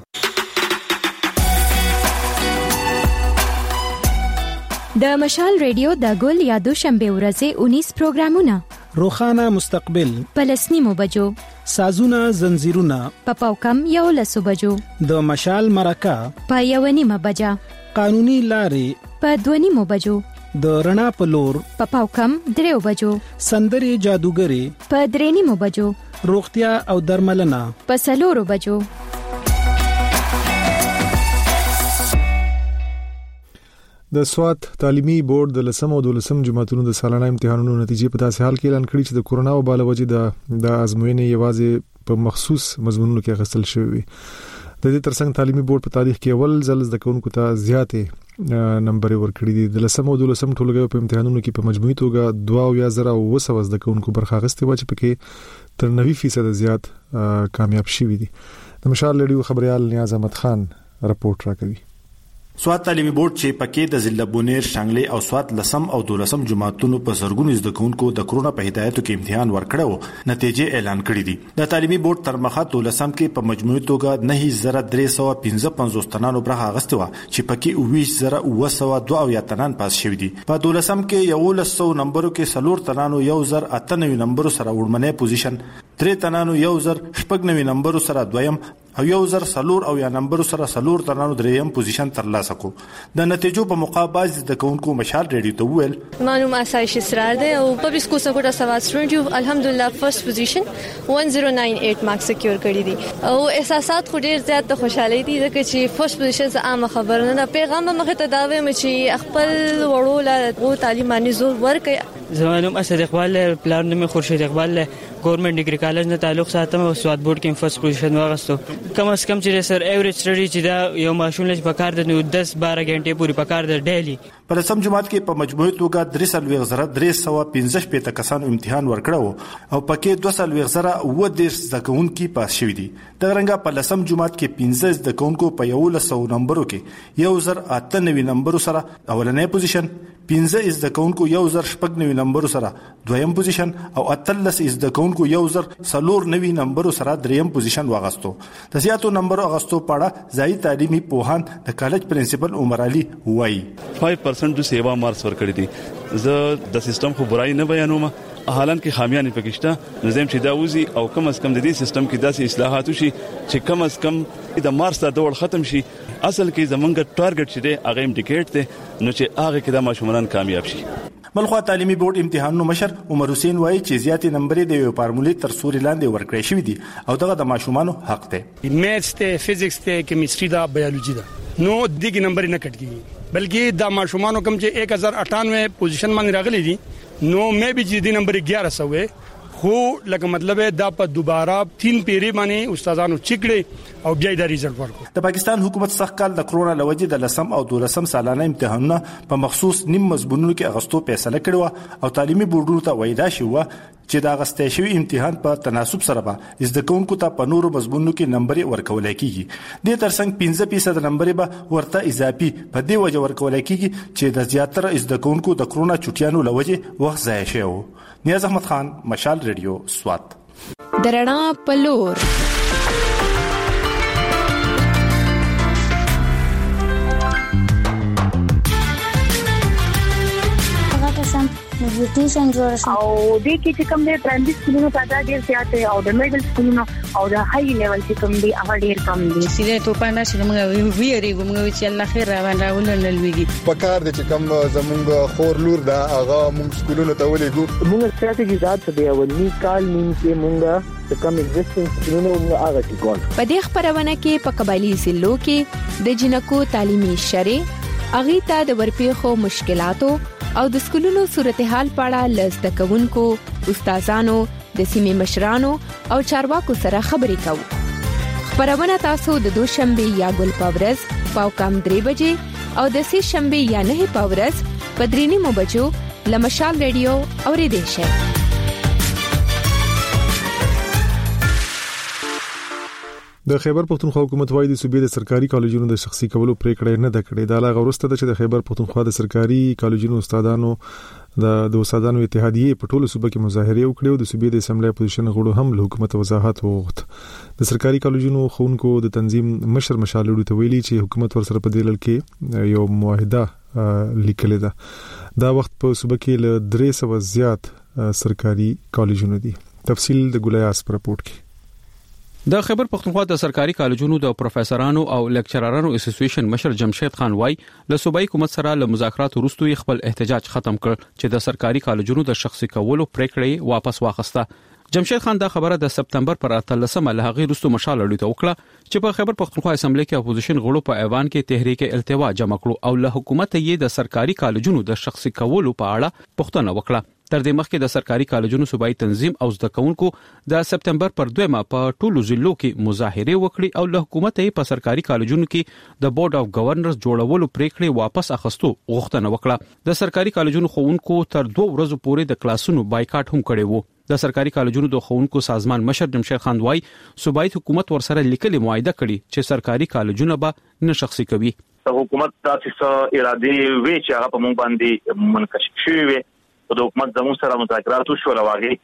د مشال ریډیو د ګل یا دوشنبه ورځې 19 پروګرامونه روخانه مستقبل پلسنیمو بجو سازونه زنجیرونه پاوکم یو لسو بجو د مشال مرکه په یو نیمه بجا قانوني لارې په 2 بجو د رڼا په لور په پاوکم 3 بجو سندري جادوګری په 3 بجو روغتیا او درملنه په 4 بجو. د سوات تعلیمي بورډ د 10 او 12 جماعتونو د سالانه امتحانونو نتیجې په داسې حال کې اعلان کړي چې د کورونا وبا له وجې د ازموینې یوازې په مخصوص مضمونونو کې اخیستل شوی. د دې ترڅنګ تعلیمي بورډ په تاریخ کې اول ځل زده کوونکو ته زیاتې نمبر ورکړي دي. د 10 او 12 ټولګیو په امتحانونو کې په مجموعي توګه 22,900 زده کوونکو برخه اخیستې و چې پکې تر 90% زیات کامیاب شوي دي. د مشال ریډیو خبريال نیاز احمد خان رپورټ راکوي. سوات تعلیمي بورډ چې پکې د ضلع بونیر، شانګلې او سوات 10 او 12 جماعتونو په زرګونو زده کوونکو د کرونا په هدایتو کې امتحان ورکړو نتیجې اعلان کړې دي. د تعلیمي بورډ تر مخه 12 کې په مجموعي توګه 9355 تنانو برخه اخیستې و چې پکې 20902 تنان پاس شوي دي. په 12 کې 1100 نمبرو کې 4 تنانو 1098 نمبرو سره وړمنې پوزیشن، 3 تنانو 1099 نمبرو سره دویم او 1004 او یا نمبر سره 4 تنانو دریم پوزیشن ترلاسه کو. د نتیجو په مقابل د کوونکو مشال ریډیو ته ویل معلوم اسایش اسرار ده او پبلک سکول سره سواد سټوډنټ یو الحمدلله فرست پوزیشن 1098 مارکس سکیور کړی دي او احساسات خو ډیر زیات خوشاله دي ځکه چې فرست پوزیشن څخه عام خبر نه پیغام مخه ته دا وایم چې خپل وړو لا تعلیم باندې زور ورکړي. زمانوم اسد اقبال پلان نوم خورشید اقبال گورنمنٹ ډیګری کالج نه تعلق ساتم او سواد بورډ کې فرست پوزیشن واغستو. کم از کم چې سر ایوریج سټډي چې دا یو ماشوم لږ پکار د 10-12 غنټې پوری پکار د ډیلی. په سم جماعت کې په مجموعي توګه 3,315 کسانو امتحان ورکړو او پکې 2,010 زکونکي پاس شوي دي. د رنګه په لسم جماعت کې 15 زکونکو په 1100 نمبرو کې 1098 نمبرو سره اولنې پوزیشن، 15 زکونکو 1096 نمبرو سره دویم پوزیشن او 13 زکونکو 1094 نمبرو سره دریم پوزیشن واغستو. د زیاتو نمبرو اغستو پاړه ځای تعلیمي پوهان د کالج پرنسپل عمر علي وایي 5% جو سیوا مارکس ورکړي دي. زه د سیستم خو برای نه بیانوم، حالان کې خامیان پکشته نظام چې دا وزي او کم از کم د دې سیستم کې داسې اصلاحات وشي چې کم از کم د مارکس د دوړ ختم شي. اصل کې زمونږ ټارګټ چې دی هغه انډیکیټ دی نو چې هغه کې د ماشومان کامیاب شي. بلخوا تعلیمي بورډ امتحانونو مشر عمر حسین وایي چې زیاتې نمبرې د یو فارمولې تر سوري لاندې ورکړې شوې دي او دغه د ماشومانو حق دی. میث ته، فزکس ته، کیمستري دا، بایولوژي دا نو دغه نمبر نه کټ کیږي بلکې د ماشومانو کم چې 1098 پوزیشن باندې راغلي دي نو مې به چې د نمبر 1100 وې خو لکه مطلب دا په دوباره 3 پیری باندې استادانو چیکړي او بیا د ریزلټ ورکو. د پاکستان حکومت سخت کال د کرونا لوجې د 10 او 12 سالانه امتحانونه په مخصوص نیم مضمونونو کې اغستو فیصله کړې او تعلیمي بورډونو ته وایي دا شو چې دا غستې شوی امتحان په تناسب سره به زده کوونکو ته په نورو مضمونونو کې نمبر ورکول کیږي. د ترڅنګ 15% نمبر به ورته اضافي په دې وجه ورکول کیږي چې د زیاتره زده کوونکو د کرونا چټیانو لوجې وخت ضایع شوی. نیاز احمد خان، مشال ریډیو، سوات. درنا پلور نیوټریشن جوړ شي او د کې چې کوم د پرایمري سکولونو تعداد ډیر زیات دی او د میډل سکولونو او د های لیول چې کوم دی هغه ډیر کم دی. سیده ته پاندې چې موږ ویریږو موږ چې الله خیر راولل لويږي په کار د چې کوم زمونږ خور لور دا هغه موږ سکولونو ته ولېګو. موږ ستراتیژي ذات دی اولنی کال نیم کې موږ د کم ایگزیسټنس سکولونو موږ هغه ټیکول. په دې خبرونه کې په قبایلی ضلعو کې د جنکو تعلیمي شرې اغي ته د ورپېخو مشکلاتو او د سکولونو صورتحال په اړه لزده کوونکو، استادانو، د سیمې مشرانو او چارواکو سره خبرې کوو. خبرونه تاسو د دوشنبه یا ګل پاورز پاو کم 3 بجې او د سې شنبه یا 9 پاورز په 3 بجو لمشال ریډیو اوریدئ شئ. د خیبر پختونخوا حکومت وايي د صوبې د سرکاري کالجونو د شخصي کولو پریکړه نه ده کړې. دا لا غوښته ده چې د خیبر پختونخوا د سرکاري کالجونو استادانو د استادانو اتحادیه په ټولو صوبه کې مظاهره وکړي او د صوبې د اسمبلی اپوزیشن غړو هم له حکومت وضاحت وغوښت. د سرکاري کالجونو خونکو د تنظیم مشر مشالړو ته ویلي چې حکومت ورسره په دې لړ کې یو معاهده لیکلې ده. دا وخت په صوبه کې له 300 زیات سرکاري کالجونو دي. تفصیل د ګولیاس پر رپورت کې. د خیبر پختونخوا د سرکاري کالجونو د پروفیسورانو او لیکچررانو اسوسییشن مشر جمشید خان وای له صوبایي حکومت سره له مذاکرات وروسته خپل احتجاج ختم کړ چې د سرکاري کالجونو د شخصي کولو پریکړه واپس واخیسته. جمشید خان دا خبره د سپتمبر پر 13مه له هغه وروسته مشال لړۍ ته وکړه چې په خیبر پختونخوا اسمبلی کې اپوزیشن غړو په ایوان کې تحریک التوا جمع کړو او له حکومت یې د سرکاري کالجونو د شخصي کولو په اړه پوښتنه وکړه. تر دې مخکې د سرکاري کالجونو صوبایي تنظیم او زده کوونکو د سپتمبر پر 2 په ټولو ضلعو کې مظاهره وکړي او له حکومت یې په سرکاري کالجونو کې د بورډ اف گورنرز جوړولو پریکړه واپس اخستو غوښتنه وکړه. د سرکاري کالجونو خوونکو تر 2 ورځې پورې د کلاسونو بایکاټ هم کړی وو. د سرکاري کالجونو د خوونکو سازمان مشر جمشید خان وای صوبایي حکومت ورسره لیکلي معاهده کړي چې سرکاري کالجونه به نه شخصي کوي. حکومت تاسو اراده وی چې هغه په مونږ باندې منکشف شوی وي او د حکومت زموږ سره مذاکرات وشول او هغه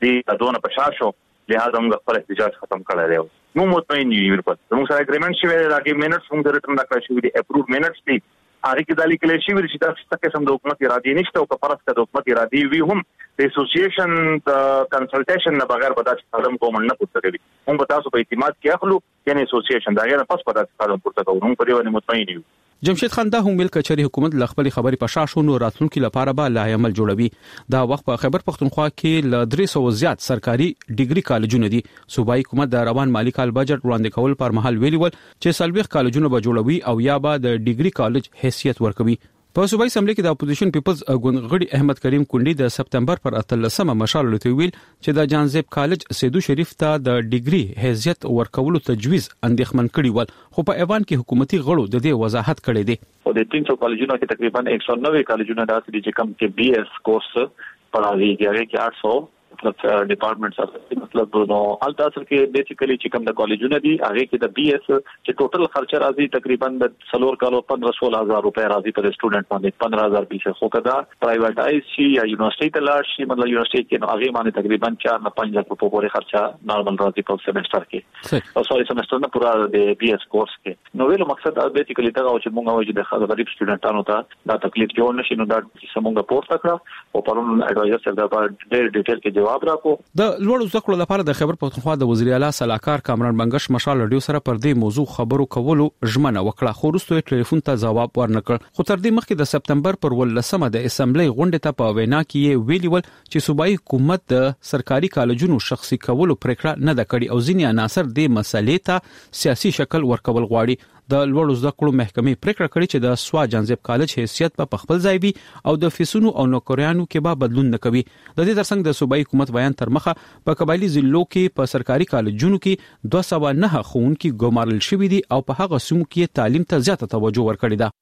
د دونه پښار شو لهدا موږ خپل احتجاج ختم کړی دی. نو مطمئن یو په موږ سره اګریمنت شوی دی هغه مینټس موږ ریټرن راکړی شوی دی اپروቭ مینټس دي هغه کې د لیکل شوی چې تاسو څه قسم د حکومت اراده نشته او په فرض کې د حکومت اراده وی هم د اسوسییشن د کنسلټیشن نه بغیر به تاسو قدم کوم نه پورته کوي. موږ به تاسو په اعتماد کې اخلو یعنی اسوسییشن دا غیر پس په تاسو قدم پورته کوو. موږ په دې باندې مطمئن یو. جمشید خان دا هم ویل کچري حکومت ل خپل خبري په شاشونو راتلونکو لپاره به لا عمل جوړوي. دا وخت په خیبر پختونخوا کې ل 300 زیات سرکاري ډیګري کالجونه دي. صوبایي حکومت د روان مالی کال بجټ وړاندې کول پر مهال ویلي ول چې سلويخ کالجونه به جوړوي او یا به د ډیګري کالج حیثیت ورکوي. په صوبایي اسمبلی کې د اپوزیشن پیپلز غړي احمد کریم کونډي د سپتمبر پر 13مه مشال لته ویل چې د جانزیب کالج سیدو شریف ته د ډیګري حیثیت ورکولو تجویز اندېښمن کړی ول خو په ایوان کې حکومتي غړو د دې وضاحت کړی دی. او د 300 کالجونو کې تقریبا 190 کالجونه داسې دي چې کم کې بي اس کورس پڑھاوي کیږي کې 800 مطلب ډپارټمنټ سره مطلب نو الته اصل کې بیسیکلی چې کوم د کالجونه دي هغه کې د بي اس چې ټوټل خرچه راځي تقریبا د 3 کالو 15-16,000 روپے راځي پر سټوډنټ باندې 15,000 بیس خو کدا پرایویټایز شي یا یونیورسيټي ته لاړ شي مطلب یونیورسيټي کې نو هغه باندې تقریبا 4-5 لک روپے پورې خرچه نارمل راځي په سیمستر کې او سوري سیمستر نه پورا د بي اس کورس کې نو ویلو مقصد بیسیکلی دا چې موږ وایو د غریب سټوډنټانو ته دا تکلیف جوړ نشي نو دا سمونګه پورته کړه او پرون اډوایزر سره دا ډېر ډیټیل کې جواب راکو. د لوړ زده کړو لپاره د خیبر پختونخوا د وزیر اعلی صلاحکار کامران بنگش مشال لډیو سره پر دې موضوع خبرو کولو ژمنه وکړه خو وروسته ټلیفون ته جواب ورنکړ. خو تر دې مخکې د سپتمبر پر 18مه د اسمبلی غونډه ته په وینا کې ویلي ول چې صوبایي حکومت د سرکاري کالجونو شخصي کولو پریکړه نه ده کړې او ځینې عناصر د مسلې ته سیاسي شکل ورکول غواړي. د لوړ زده کړو محکمې پریکړه کړې چې د سوا جانزیب کالج حیثیت په خپل ځای وي او د فیسونو او نوکریانو کې به بدلون نه کوي. د دې ترڅنګ د صوبایي حکومت بیان تر مخه په قبایلی ضلعو کې په سرکاري کالجونو کې 209 ښوونکي ګمارل شوي دي او په هغه سیمو کې تعلیم ته زیاته توجه ورکړې ده.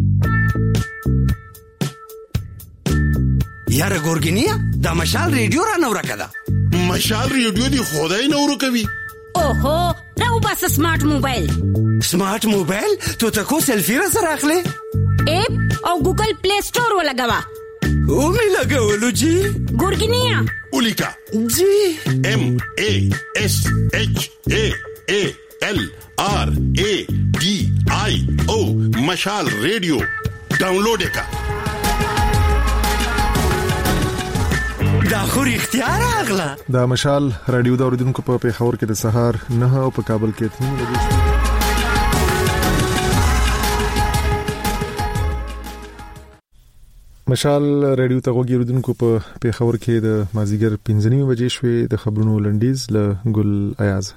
یاره ګورګینیا دا مشال ریډیو را نو راکده مشال ریډیو دی خدای نو ورکوي. اوهو راو بس سمارټ موبایل تو تکو سیلفی را سره اخلي اپ او ګوګل پلی سٹور ولګوا او می لګولو جی ګورګینیا اولیکا جی MASHALRADIO مشال ریډیو ډاونلوډ کا دا خو رښتیا راغله. دا مشال رادیو د اوریدونکو په پیښور کې د سهار 9 او په کابل کې 3 بجې مشال رادیو ته غوږی اوریدونکو په پیښور کې د مازیګر 15 بجې شوې د خبرونو لنډیز له ګل ایاز.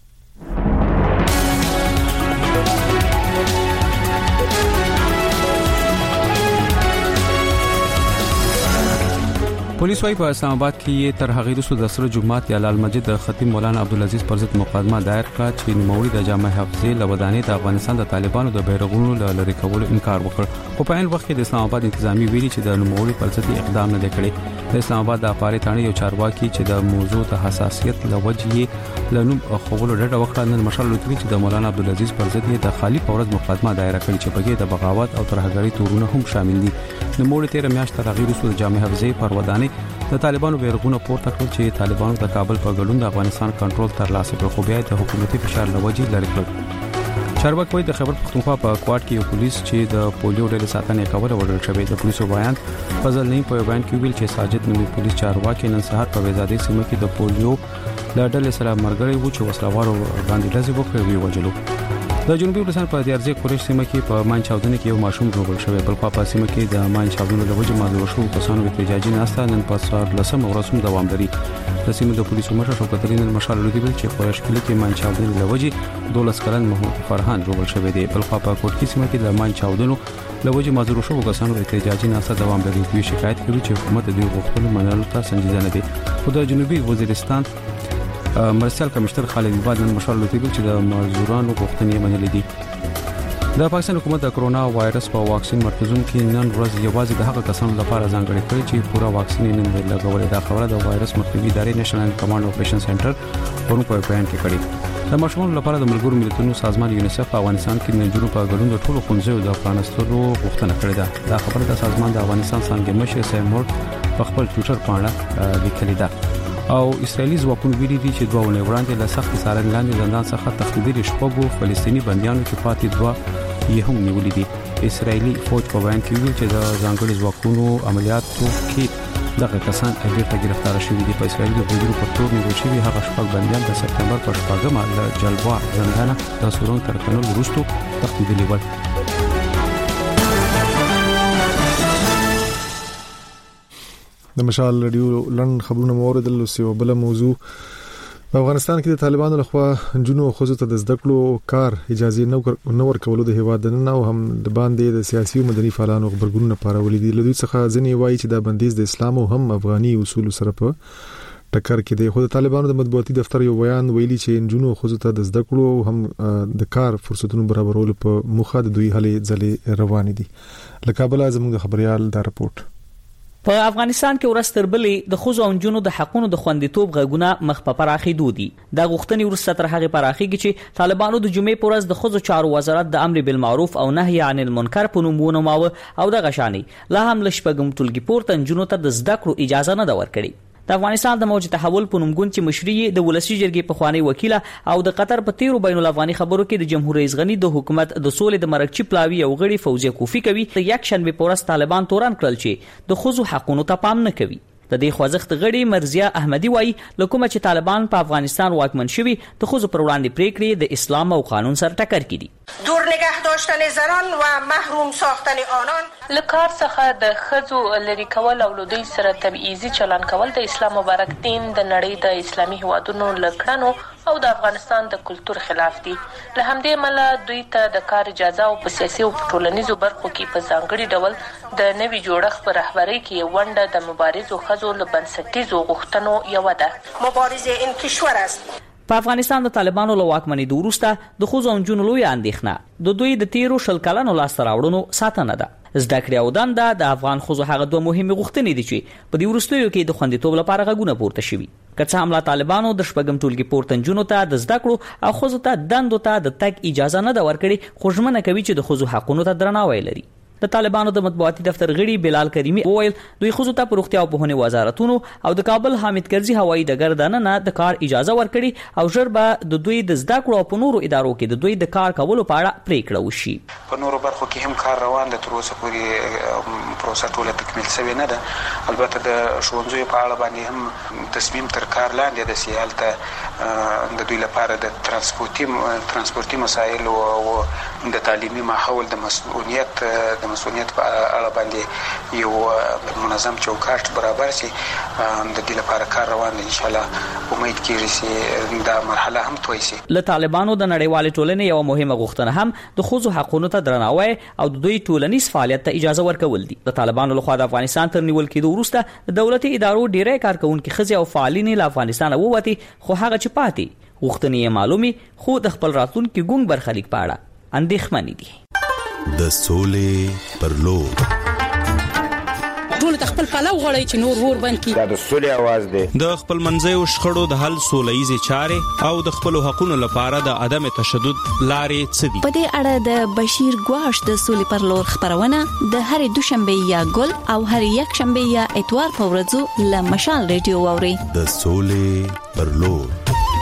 پولیس وايي په اسلام آباد کې تر هغه وروسته د سره جمعات جلال مسجد د خطیب مولانا عبدالعزيز پر ضد مقدمه دایر کړه چې نوموړي د جامع حفظه لودانې د افغانستان د طالبانو د بیرغونو لری کولو انکار وکړ. په عین وخت کې د اسلام آباد انتظامی ویلي چې د نوموړي پر ضد اقدام نه کړي. د اسلام آباد د اپارې تاڼې یو چارواکي چې د موضوع د حساسیت لوجې لنوم خپل ډډه وکړه نن مشال لوتري چې د مولانا عبدالعزيز پر ضد د خالی فورز مقدمه دایر کړي چې په کې د بغاوت او ترهګری تورونه هم شامل دي. نوموړي 13 میاشتې تر هغه وروسته د جامع حفظه پر ودانې د طالبانو بیرغونه پورته کړل چې طالبانو د کابل په ګډون د افغانستان کنټرول ترلاسه کړ خو بیا د حکومتي فشار لوجې لري کړل. چارواکي وایي د خبر پختونخوا په کوټ کې یو پولیس چې د پولیو ډلې ساتنې کوله وړل شوی. د پولیسو بیان فضل نه په بیان کې ویل چې ساجد نومي پولیس چارواکي نن سهار په وزادي سیمه کې د پولیو ډلې سره مرګري وو چې وسلوارو باندې لږه وکړي وجلو. د جنوبي ولسان په دیارځي قریش سیمه کې په مان چاودنه کې یو ماشوم جوړ شوی. بل په سیمه کې د مان چاودنې له وجې مازور شو کسانو احتجاجي ناسته نن په 14 ورځې دوام لري. د سیمې د پولیسو مشر شوکت علي نن مشال لري چې قریش کې مان چاودنې له وجې 12 کلن محمود فرحان جوړ شوی دی. بل په کوټ کې سیمه کې د مان چاودنو له وجې مازور شو کسانو احتجاجي ناسته دوام لري. دوی شکایت کوي چې حکومت د غوښتنو منلو ته سنجیده نه دی. خو د جنوبي وزیرستان مرسل کمشتر خالد عباد نن مشال لري چې د مازورانو غوښتنې منلې دي. د پاکستان حکومت د کرونا وایرس په واکسین مرکزونو کې نن ورځ یوازې د هغه کسانو لپاره ځانګړي کړی چې پورا واکسین نن لګولې. دا خبره د وایرس مخنیوي ادارې نېشنل کمانډ اپریشن سنټر پرون په بیان کې کړې. د ماشومانو لپاره د ملګرو ملتونو سازمان یونیسف په افغانستان کې د جنوب په ګډون د ټولو ښوونځیو د پرانستلو غوښتنه کړې ده. دا خبره د سازمان د افغانستان څنګه مشر سیمور په خپل ټوئیټر باندې لیکلې ده. او اسرایلی ځواکونه ویلي دي چې دوه ونې وړاندې له سخت څارنې لاندې زندان څخه تښتېدلي شپږو فلسطیني بنديانو کې پاتې دوه یې هم نیولې دي. اسرایلی فوج په بیان کې ویلي چې د ځانګړي ځواکونو عملیاتو کې دغه کسان بیرته گرفتار شوي دي. په اسرایل د بودرو په تور نیول شوي هغه شپږ بنديان د سپتمبر په 8مه له جلبوا زندانه د سورون تر کنول وروسته تښتېدلي ول. د مشال رادیو لن خبرونه موردل او بل موضوع په افغانستان کې د طالبانو لخوا جنو خوځو ته د زده کړو کار اجازه نه ورکولو د هیواد نه او هم د باندې د سیاسي او مدني فعالانو خبرګونونه پارولې دي. لدوی څخه ځنی وایي چې دا بندیز د اسلام او هم افغاني اصول سره په ټکر کې دی. خو د طالبانو د مطبوعاتي دفتر یو بیان ویلي چې جنو خوځو ته د زده کړو هم د کار فرصتونو برابرولو په مخه د دوی هلې ځلې روان دي. لکه بل زموږ خبريال دا رپورټ. په افغانستان کې ورستر بلې د خوځو او جنونو د حقونو د خوندیتوب غږونه مخ په پراخېدو دي. دا غوښتنې ورسره تر هغه پراخېږي چې طالبانو د جمعې پر ورځ د خوځو چارو وزارت د امر بالمعروف او نهي عن المنکر په نوم ونوماوه او د غشاني لا هم لشپږم ټولګي پورته جنونو ته د زده کړو اجازه نه ورکړي. د افغانستان د موج تحول په نوم ګوند چې مشري د ولسی جرګې په خواني وکیله او د قطر په 13 بین الافغاني خبرو کې د جمهور رئیس غنی د حکومت د سولې د مرکچی پلاوی او غړي فوزیه کوفی کوي د یک شنبه پورس طالبان توران کړل چې د خوځو حقونو ته پام نه کوي. د دې خوځښت غړي مرزیه احمدی وایي لکه چې طالبان په افغانستان واکمن شوي د خوځو پر وړاندې پریکړې د اسلام او قانون سره ټکر کړي. دور نگه داشتن زنان و محروم ساختن آنان لکار څخه د خځو لری کول او لودي سره تبعیضي چلن کول د اسلام مبارک دین د نړۍ د اسلامي هوادونو لکړنو او د افغانستان د کلچر خلاف دي. له همدې مله دوی ته د کار اجازه او په سیاسي او ټولنیزو برخو کې په ځانګړي ډول د نوي جوړښت پر رهبرۍ کې ونډه د مبارزو خځو له بنسټیزو غوښتنو یو ده. مبارزه این کشور است. په افغانستان د طالبانو له واکمنۍ وروسته د خوځو او جنونو لوی اندېښنه د دوی د 13 شل کلنو لاسته راوړنو ساتنه ده. زده کړې او دنده د افغان خوځو هغه دوه مهمه غوښتنې دي چې په دې وروستیو کې د خوندیتوب لپاره غږونه پورته شوي. که څه هم طالبانو د شپږم ټولګي پورته جنونو ته د زده کړو او خوځو ته دندو ته د تګ اجازه نه ده ورکړې، خو ژمنه کوي چې د خوځو حقونو ته درناوی لري. د طالبانو د مطبوعاتي دفتر غړي بلال کریمی وویل دوی خصوصا ته پروختیا او پوهنې وزارتونو او د کابل حامد کرزي هوایي ډګر دننه د کار اجازه ورکړي او ژر به د دوی د زده کړو او په نورو ادارو کې د دوی د کار کولو په اړه پریکړه وشي. په نورو برخو کې هم کار روان دی، تر اوسه پورې پروسه ټوله تکمیل شوې نه ده. البته د ښوونځیو په اړه باندې هم تصمیم تر کار لاندې د سیال ته د دوی لپاره د ترانسپورتي مسایل او د تعلیمي ماحول د مسؤلیت په اړه باندې یو منظم چوکاټ برابر شي. د دې لپاره کار روان دی. ان شاء الله امید کیږي چې دا مرحله هم توی شي. له طالبانو د نړیوال ټولنې یو مهمه غوښتنه هم د ښځو حقوقو ته درناوی او د دوی ټولنیز فعالیت ته اجازه ورکول دي. د طالبانو لخوا د افغانستان تر نیول کېدو وروسته د دولتي ادارو ډیری کارکونکي ښځې او فعالین له افغانستان ووتي، خو هغه چې پاتې غوښتنې معلومي خو د خپل راتلونکي ګونګ برخلیک په اړه اندېښمنې دي. د سولې پر لور ټول خپل پلو غړي چې نور ور بند کی. دا د سولې आवाज دی. د خپل منځیو شخړو د حل سوله‌ایزې چارې او د خپل حقوقو لپاره د عدم تشدد لارې څه دي. په دې اړه د بشیر ګواش د سولې پر لور خبرونه د هرې دوشنبه یا ګل او هرې یک شنبه یا اتوار په ورځو له مشال ریډیو اوري. د سولې پر لور.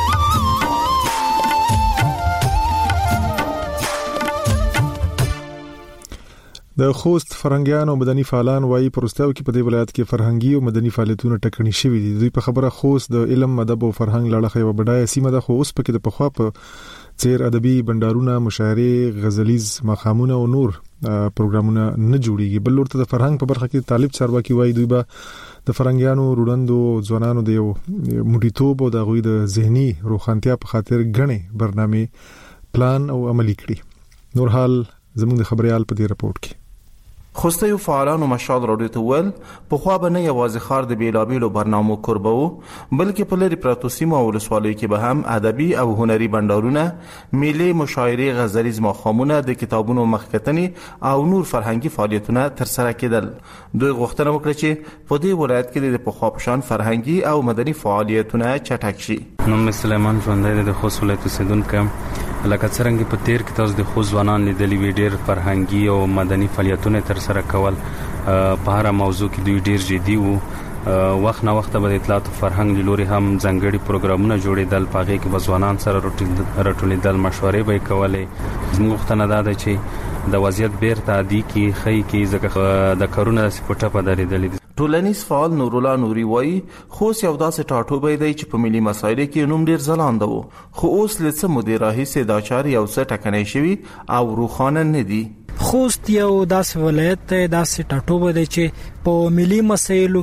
د خوست فرهنګيان او مدني فعالان وايي پرستاو کې په دې ولایت کې فرهنګي او مدني فعالیتونه ټکني شوي دي. دوی په خبره خوست د علم، ادب او فرهنګ لړخه یو بډایه سیمه ده، خو اوس په کې د پخوا په چیر ادبي بندارونه، مشاعرې، غزلیز مقامونه او نور پروګرامونه نه جوړیږي. بل ورته د فرهنګ په برخه کې طالب چارواکي وايي دوی به د فرهنګيانو، روډندو، ځوانانو د یو موټیتوب او د غوي د ذهني روښانتیا په خاطر غنې برنامه پلان او عملي کړي. نور حال زموږ د خبريال په دې رپورت کې. خوستي فعالانو مشال راډیو ته ول په خوا به نه یوازې خار د بیلابیلو برنامو قربو بلکې په لری پراتو سیمه او ولسوالۍ کې به هم ادبي او هنري بندارونه، میلې، مشاعرې، غزلیز ماخامونه، د کتابونو مخکتنې او نور فرهنګي فعالیتونه تر سره کېدل. دوی غوښتنه وکړه چې په دې ولایت کې د پخوا په شان فرهنګي او مدني فعالیتونه چټک شي. نوم سلیمان ژوندی د خوست ولایت اوسیدونکی. لکه څنګه په تیر کې تاسو د خوست ځوانان لیدلې وی ډېر فرهنګي او مدني فعالیتونه تر سره کول. په هر موضوع کې دوی ډېر جدي وو. وخت نه وخت به د اطلاعات فرهنګ لوري هم ځانګړي پروګرامونه جوړېدل، پاغې کې به ځوانان سره راټولېدل، مشورې به کولې. زموږ غوښتنه دا ده چې د وضعیت بیرته عادي کې خې کې ځکه د کارونه سپټه په درېدلې. ټولنیز فعال نور الله نوري وایي خوست یو داسې ټاټوبی دی چې په ملي مسایلو کې نوم ډیر ځلانده وو، خو اوس له څه مودې راهیسې دا چارې یو څه ټکنۍ شوي او روښانه نه دي. خوست یو داسې ولایت دی، داسې ټاټوبی دی چې په ملي مسایلو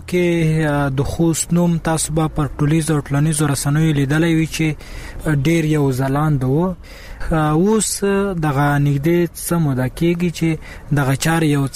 کې د خوست نوم تاسو به پر ټولیزو او ټولنیزو رسنیو لیدلی وي چې ډیر یو ځلانده وو. اوس دغه نږدې څه موده کېږي چې دغه چارې یو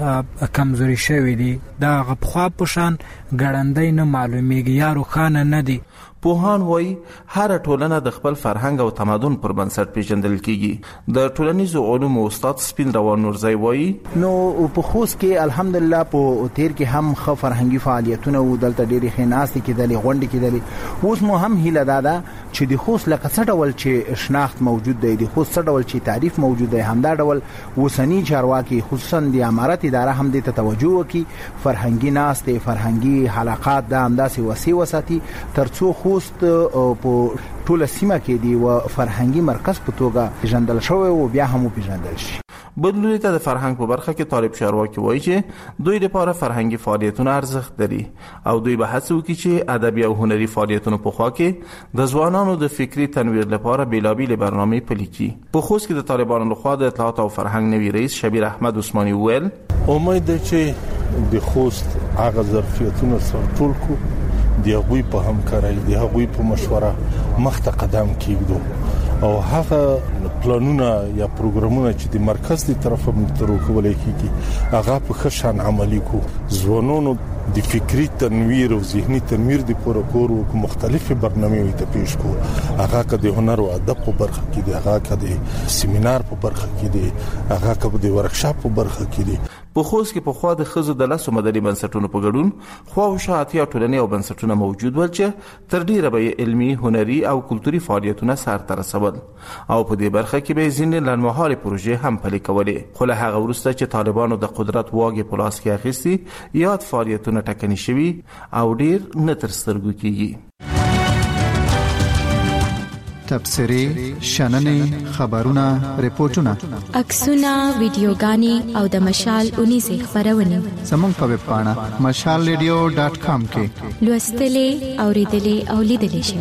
څه کمزوري شوي دي. دغه پخوا په شان ګړندی نه معلومیږي یا روښانه نه دي. پوهان وایي هر ټولنه د خپل فرهنګ او تمدن پر بنسټ پیژندل کیږي. د ټولنیزو علومو استاد سپین روان نورزی وایي نو په خوست کې الحمدلله په تیر کې هم خو فرهنګي فعالیتونه او دلته ډېری خناستي کېدلې، غونډې کېدلې. اوس مو هم هیله ده چې د خوست لکه څه ډول چې شناخت موجود دی، د خوست څه ډول چې تعریف موجود دی، همدا ډول اوسنی چارواکي خصوصا د امارت اداره هم دې ته توجه وکړي، فرهنګي ناستې، فرهنګي حلقات د همداسې وسې وساتي ترڅو خوست په ټوله سیمه کې دی و فرهنګي مرکز په توګه پیژندل شوی او بیا هم پیژندل شي. بدلونی ته د فرهنګ په برخه کې طالب چارواکي وایي چې دوی لپاره فرهنګي فعالیتونه ارزښت لري او دوی به هڅه وکړي چې ادبي او هنري فعالیتونه په خوا کې د ځوانانو د فکری تنویر لپاره بیلابیل برنامې پلي کړي. په خوست کې د طالبانو لخوا د اطلاعات او فرهنګ نوي رئیس شبیر احمد عثماني ویل امید ده چې د خوست هغه ظرفیتونه سرټول کو دی هغوی په همکارۍ، دی هغوی په مشوره مخته قدم کېږدو او هغه پلانونه یا پروګرامونه چې د مرکز دی طرفه موږ تر وکولای کیږي هغه په ښه شان عملي کو. ځوانانو د فکری تنویر او ذهني تنویر د پوره کورو مختلفه برنامې ته پیش کو. هغه که د هنر او ادب په برخه کې دی، هغه که د سیمینار په برخه کې دی، هغه که د ورکشاپ په برخه کې دی. په خوست کې په خوا د ښځو د لسو مدني بنسټونو په ګډون خواوشا اتیا ټولنې او بنسټونه موجود ول چې تر ډیره به علمي، هنري او کلتوري فعالیتونه سرته رسول او په دې برخه کې به ځینې لنډمهالې پروژې هم پلي کولې. خو له هغه وروسته چې طالبانو د قدرت واګې په لاس کې اخیستي، یاد فعالیتونه ټکني شوي او ډیر نه تر سترګو کېږي. تبصرې، شننې، خبرونه، ریپورتونه، عکسونه، ویډیوګانې او د مشال اونیزې خبرونه زموږ په ویب پاڼه mashalradio.com کې لوستلې، اوریدلې او لیدلې شئ.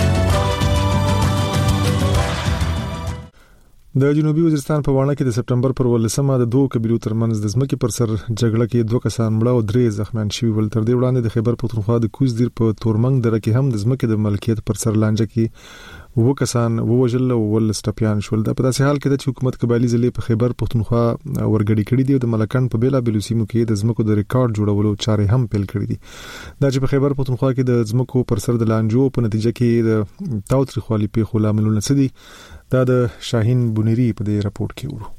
د جنوبي وزیرستان په وانه کې د سپټمبر پر 18مه د دوه قبیلو ترمنځ د ځمکې پر سر جګړه کې 2 کسان مړه او 3 زخمیان شوي ول. تر دې وړاندې د خیبر پختونخوا د کوز دیر په تورمنګ دره کې هم د ځمکې د ملکیت پر سر لانجه کې 2 کسان ووژل او ول سټپیان شول. د په داسې حال کې چې حکومت قبایلی ضلع په خیبر پختونخوا ورګړي کړي دي او د ملکان په بیلا بیلو سیمو کې د ځمکو د ریکارډ جوړولو چارې هم پیل کړې دي. دا چې په خیبر پختونخوا کې د ځمکو پر سر د لانجو په نتیجه کې د تاوتریخوالي پیښو لاملونه څه دي، دا د شاهین بونيري په دې راپورټ کې ورو.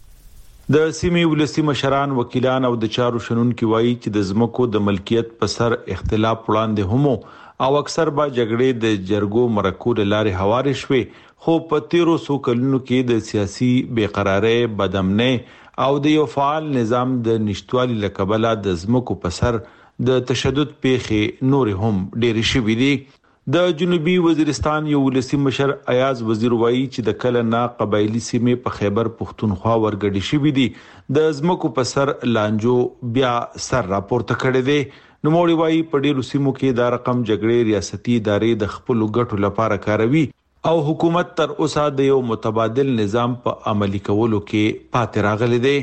د سیمې ولسی مشران، وکیلان او د چارو شنونکو وایي چې د ځمکو د ملکیت په سر اختلاف وړاندې همو او اکثر با جګړې د جرګو مرکو لارې هوارې شوې، خو په 1300 کلونو کې د سیاسي بیقراری، بدامنۍ او د یو فعال نظام د نشټوالي لکبله د ځمکو په سر د تشدد پیښې نور هم ډېر شوې دي. د جنوبي وزیرستان یو ولسی مشر ایاز وزیر وایي چې د کله نه قبایلی سیمې په خیبر پختونخوا ورګړي شوې دي، د ځمکو په سر لانجو بیا سر راپورته کړي دي. نوموړي وایي په ډیرو سیمو کې دا رقم جګړې ریاستي ادارې د خپل ګټو لپاره کاروي او حکومت تر اوسه د یو متبادل نظام په عملي کولو کې پاتې راغلي دي.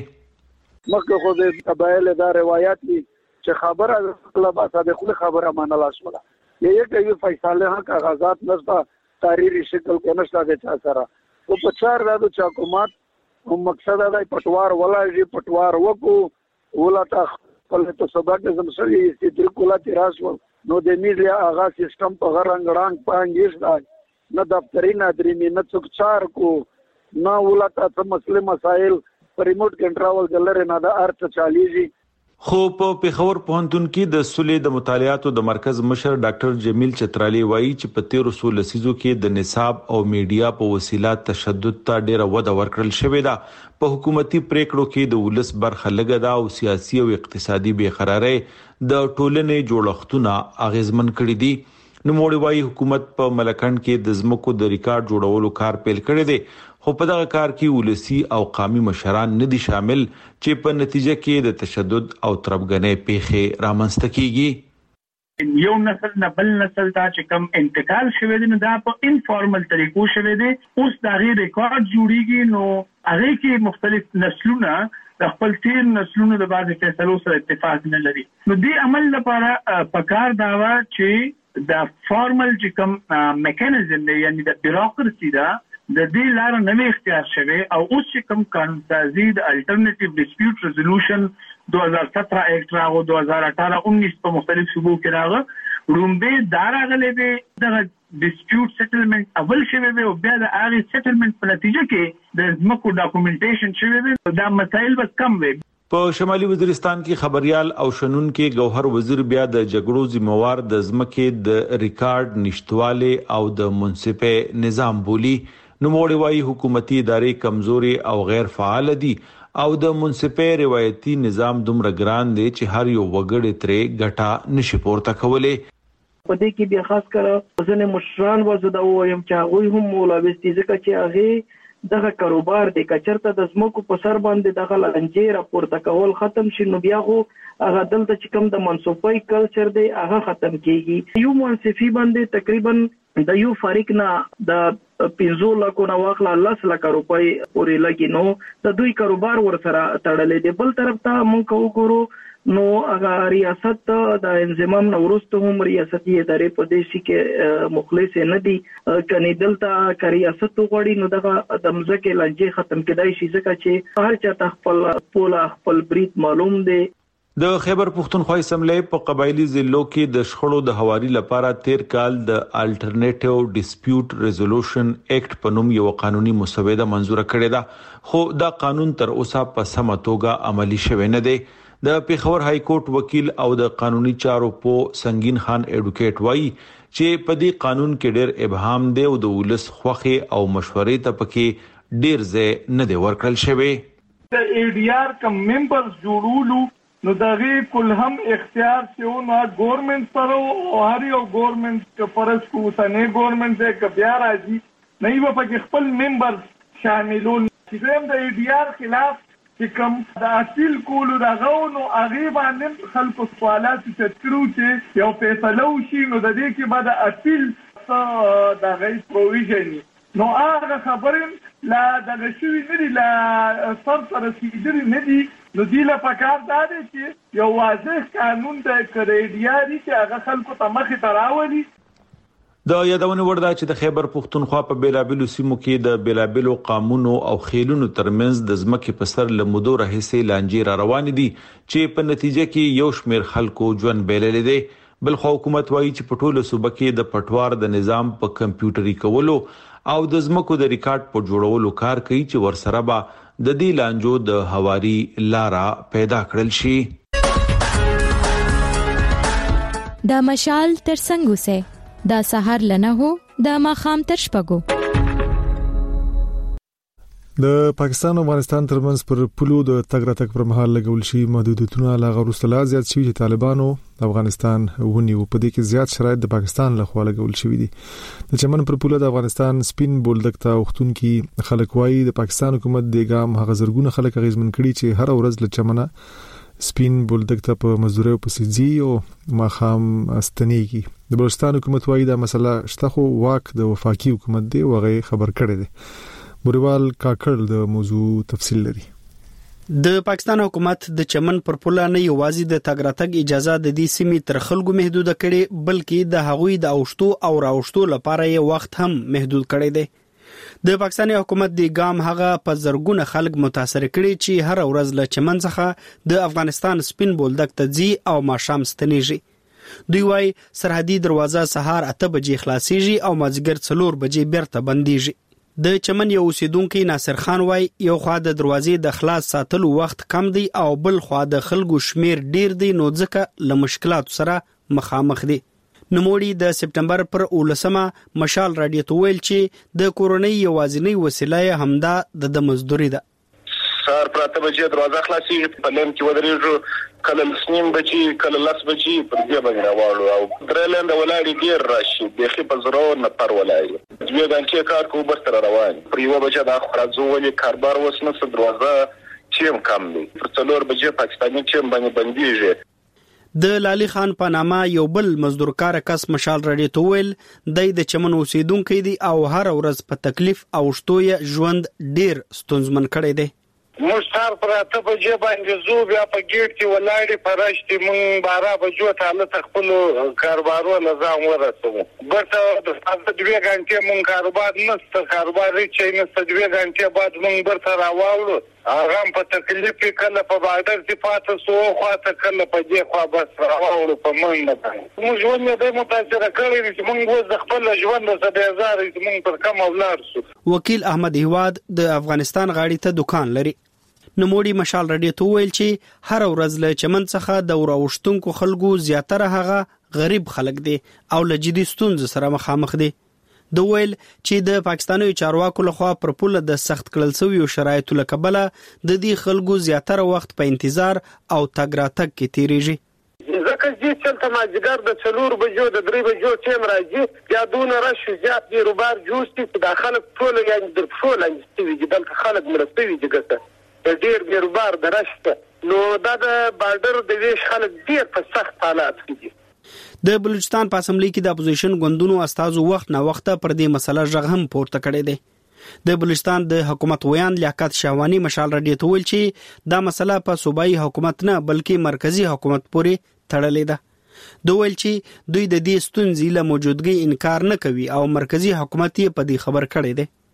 مخکې خو د قبایل دا روایت دي چې خبره خپل باسه خپل خبره منل شوه، یې کوي فیصله حق کاغذات نشته، تحریری شکل کې نشته د چا سره. او په چار دا د حکومت مقصد دا پټوار ولایي پټوار وکړو ولته خپل ته سبق زمسري استدل کولا تراس نو د میډیا هغه سیستم په غرنګړان پانګیش دا نه دفتري نه درې نه څوک چار کو نه ولته څه مسله مسائل پر ریموټ کنټرول دلره نه دا ارته چاليږي. خو په پیښور پوهنتون کې د سولې د مطالعاتو د مرکز مشر ډاکټر جمیل چترالی وایي چې په 1300 لسیزو کې د نصاب او میډیا په وسیله تشدد ته ډیره وده ورکړل شوې ده. په حکومتي پریکړو کې د ولس برخه لګه ده او سیاسي او اقتصادي بیقراری د ټولنې جوړښتونه اغیزمن کړي دي. نوموړي وایي حکومت په ملکند کې د ځمکو د ریکارډ جوړولو کار پیل کړی دی، خو په دغه کار کې ولسی او قومي مشران نه دي شامل چې په نتیجه کې د تشدد او تربګنۍ پیښې رامنځته کیږي. یو نسل نه بل نسل ته چې کوم انتقال شوی دی دا په انفارمل طریقو شوی دی، اوس دا غي ریکارډ جوړیږي، نو هغه کې مختلف نسلونه د خپل تیر نسلونو د بعض فیصلو سره اتفاق نه لري. نو دې عمل لپاره پکار دا و چې د فارمل چې کوم میکانیزم دی یعنی د بیروکراسي دا د دې لار نه اختیار شوی او اوس چې کوم قانون سازي د الټرنیټیو ډیسپیوټ ریزولوشن 2017 اکټ راغو 2018-19 په مختلف صوبو کې راغو رومبه داراغلې به د ډیسپیوټ سیټلمنټ اول شوی به او بیا د هغه سیټلمنټ په نتیجه کې د ځمکو ډاکومنټیشن شوی به دا مسایل به کم وي. په شمالي وزیرستان کې خبريال او شنونکو گوهر وزیر بیا د جګړو ذمہوار د ځمکې د ریکارډ نشټواله او د منصفه نظام بولی. نوموړي وایي حکومتي ادارې کمزوري او غیر فعال دي او د منصفه روایتي نظام دومره ګران دی چې هر یو وګړی ترې ګټه نشي پورته کولای. په دې کې بیا خاص کر ځنه مشران وزده وایم چې هغه هم مولوي ځکه چې هغه دغه کاروبار د کچرته د زمکو په سر باندې دغه لنجې راپورته کول ختم شي، نو بیا خو هغه دلته چې کوم د منصفي کلچر دی هغه ختم کیږي. یو منصفي باندې تقریبا د یو فریق نه د 15 لکه نو واخلا 10 لک روپۍ پورې لګي، نو د دوی کاروبار ور سره تړلې دی. بل طرف ته مونږ وګورو نو هغه ریاست د انضمام نورسته هم ریاستي ادارې په دې کې مخلص نه دي، کني دلته ریاست غوړي نو دغه د مزکه لنجې ختم کېدای شي ځکه چې هر چا خپل پولا خپل بریټ معلوم دی. د خیبر پختونخوا اسمبلی په قبایلی ضلعو کې د شخړو د هواري لپاره 13 کال د الټرنیټیو ډیسپیوټ ریزولوشن اکټ په نوم یو قانوني مسوده منزور کړې ده، خو دا قانون تر اوسه په سمه توګه عملی شوی نه دی. د پیښور های کورټ وکیل او د قانوني چارو په سنگین خان ایډوکیټ وایي چې په دې قانون کې ډېر ابهام دی او د ولس خوخه او مشورې ته پکې ډېر ځای نه دی ورکړل شوی. د ADR کم ممبرز جوړولو نو دغه کل هم اختیار چې نو ګورنمنت سره او هر یو ګورنمنت که فرض کو ثاني ګورنمنت کې بیا راځي نه یو په خپل ممبرز شاملون چې د ADR خلاف چې کوم د اصل کولو دغه نو هغه باندې خلکو سوالات تذکرو چې یو فیصله وشي نو د دې کې بعد اصل دغه پروویژن نو هغه خبرې لا دغه شوی نه دي لا سر رسیدلی نه دي نو دی له پکار دا دی چې یو واضح قانون د کریډیاري چې هغه خلکو ته مخې ته راولي. د یادونه ورده چې د خیبر پښتونخوا په بیلابلو سیمو کې د بیلابلو قانونو او خېلونو ترمنځ د ځمکې په سر لمدو راهیسې لانجې را روان دي چې په نتیجه کې یو شمېر خلکو ژوند بیللې دي. بلخو حکومت وایي چې په ټولو صوبه کې د پټوار د نظام په کمپیوټري کولو او د ځمکو د ریکارډ په جوړولو کار کوي چې ورسره به د دې لانجو د هواري لارا پیدا کړل شي. د مشال تر څنګه سه د سحر لنه هو د ماخام تر شپګو. د پاکستان او افغانستان ترمنځ پر پلو د تګ راتګ پر مهال لګول شي محدودیتونه لا غوښتل زیات شوي چې طالبانو افغانستان ونیو په دې کې زیات شرایط د پاکستان لخوا لګول شوي دي. د چمن پر پلو د افغانستان سپین بولدک ته وختون کې خلک وایي د پاکستان حکومت د ګام هغه زرګونه خلک غیزمن کړي چې هر ورځ له چمنه سپین بولدک ته په مزدوري او پسیزي او ماخام استنيږي. د بلوچستان حکومت وایي دا مسله شته خو واک د وفاقي حکومت دی وغه خبر کړی دی. بوریوال کاکړ د موضوع تفصیل لري. د پاکستان حکومت د چمن پر پوله نه یوازې د تګ راتګ اجازه د دې سیمې تر خلکو محدود کړي بلکې د هغوی د اوشتو او راوشتو لپاره یې وخت هم محدود کړی دی. د پاکستاني حکومت د ګام هغه په زرګونه خلک متاثر کړي چې هر ورځ له چمن څخه د افغانستان سپین بولدک ته ځي او ماښام ستنیږي. دوی وايي سرحدي دروازه سهار 8 بجې خلاصيږي او مازیګر 4 بجې بیرته بنديږي. د چمن یو اوسیدونکو ناصر خان وای یو خوا د دروازې د خلاص ساتلو وخت کم دی او بل خوا د خلکو شمیر ډیر دی نو ځکه له مشکلات سره مخامخ دي. نوموړي د سپټمبر پر 19 مشال رادیو ته ویل چې د کورونی یوازینی وسیله همدا د مزدوري ده. سهار پراته بجې دروازه خلاصيږي په لم کې ودرېږو کله لسنیم بچي کله لس بچي پر دې باندې راوړو او درلند ولاړې ډیر راشي بخي په زرو نه پر ولاړې دوی غانچې کار کو برتر روان پر یو بچا د خرازو ولې کاربار وسنه څه دروازه چیم کم دي پر څلور بجې پاکستاني چیم باندې بنديږي. د لالی خان په نامه یو بل مزدورکار کس مشال رادیو ته ویل د چمن اوسیدونکو دي او هر ورځ په تکلیف او شتوې ژوند ډیر ستونزمن کړی دی. مستار پر اته بجې باندې زو بیا په ګیټ کې ولاړې پرشتي مونږ 12 بجو ته له خپل کاروبارو نظام ورسوم برته د 2 غنټې مونږ کاروبار نست کاروبار چې نست 2 غنټې بعد مونږ برته راوړو هغه په تکلیف کله په بادر صفات سو خواته کله په دې خوا بس راوړو په مونږ موږ ژوند د متاثر کړی چې مونږ د خپل ژوند د 7000 مونږ پر کم اولاد سو. وکیل احمد هواد د افغانستان غاړي ته دکان لري. نوموړي مشال رادیو ته ویل چې هر ورځ له چمن څخه د وروشتونکو خلکو زیاتره هغه غریب خلک دي او له جدي ستونزو سره مخامخ دي. د ویل چې د پاکستاني چارواکو لخوا پر پوله د سخت کړل شوی شرایطو لکبله د دې خلکو زیاتره وخت په انتظار او تګ راتګ کې تیریږي. ځکه چې چلته ماجګر د 4 بجو د 3 بجو ټیم راځي یا دونه راشي زیات دی روبار جوستي د خلک ټول یعنی د ټول انستوي دلته خلک مرستوي دغه ډیر بیروبار درشته نو دا د بارډر د ویش خلک ډیر په سخت حالات کې دي. د بلوچستان په اسمبلی کې د اپوزیشن غوندونو استازو وخت نه وخت پر دې مسله ژغ هم پورته کړی دی. د بلوچستان د حکومت ویان لیاقت شاوانی مشال رادیو ته ویل چې دا مسله په صوبایي حکومت نه بلکې مرکزی حکومت پورې تړلې ده. دوی ویل چې دوی د دې ستونزې له موجودګۍ انکار نه کوي او مرکزی حکومت یې په دې خبر کړی دی.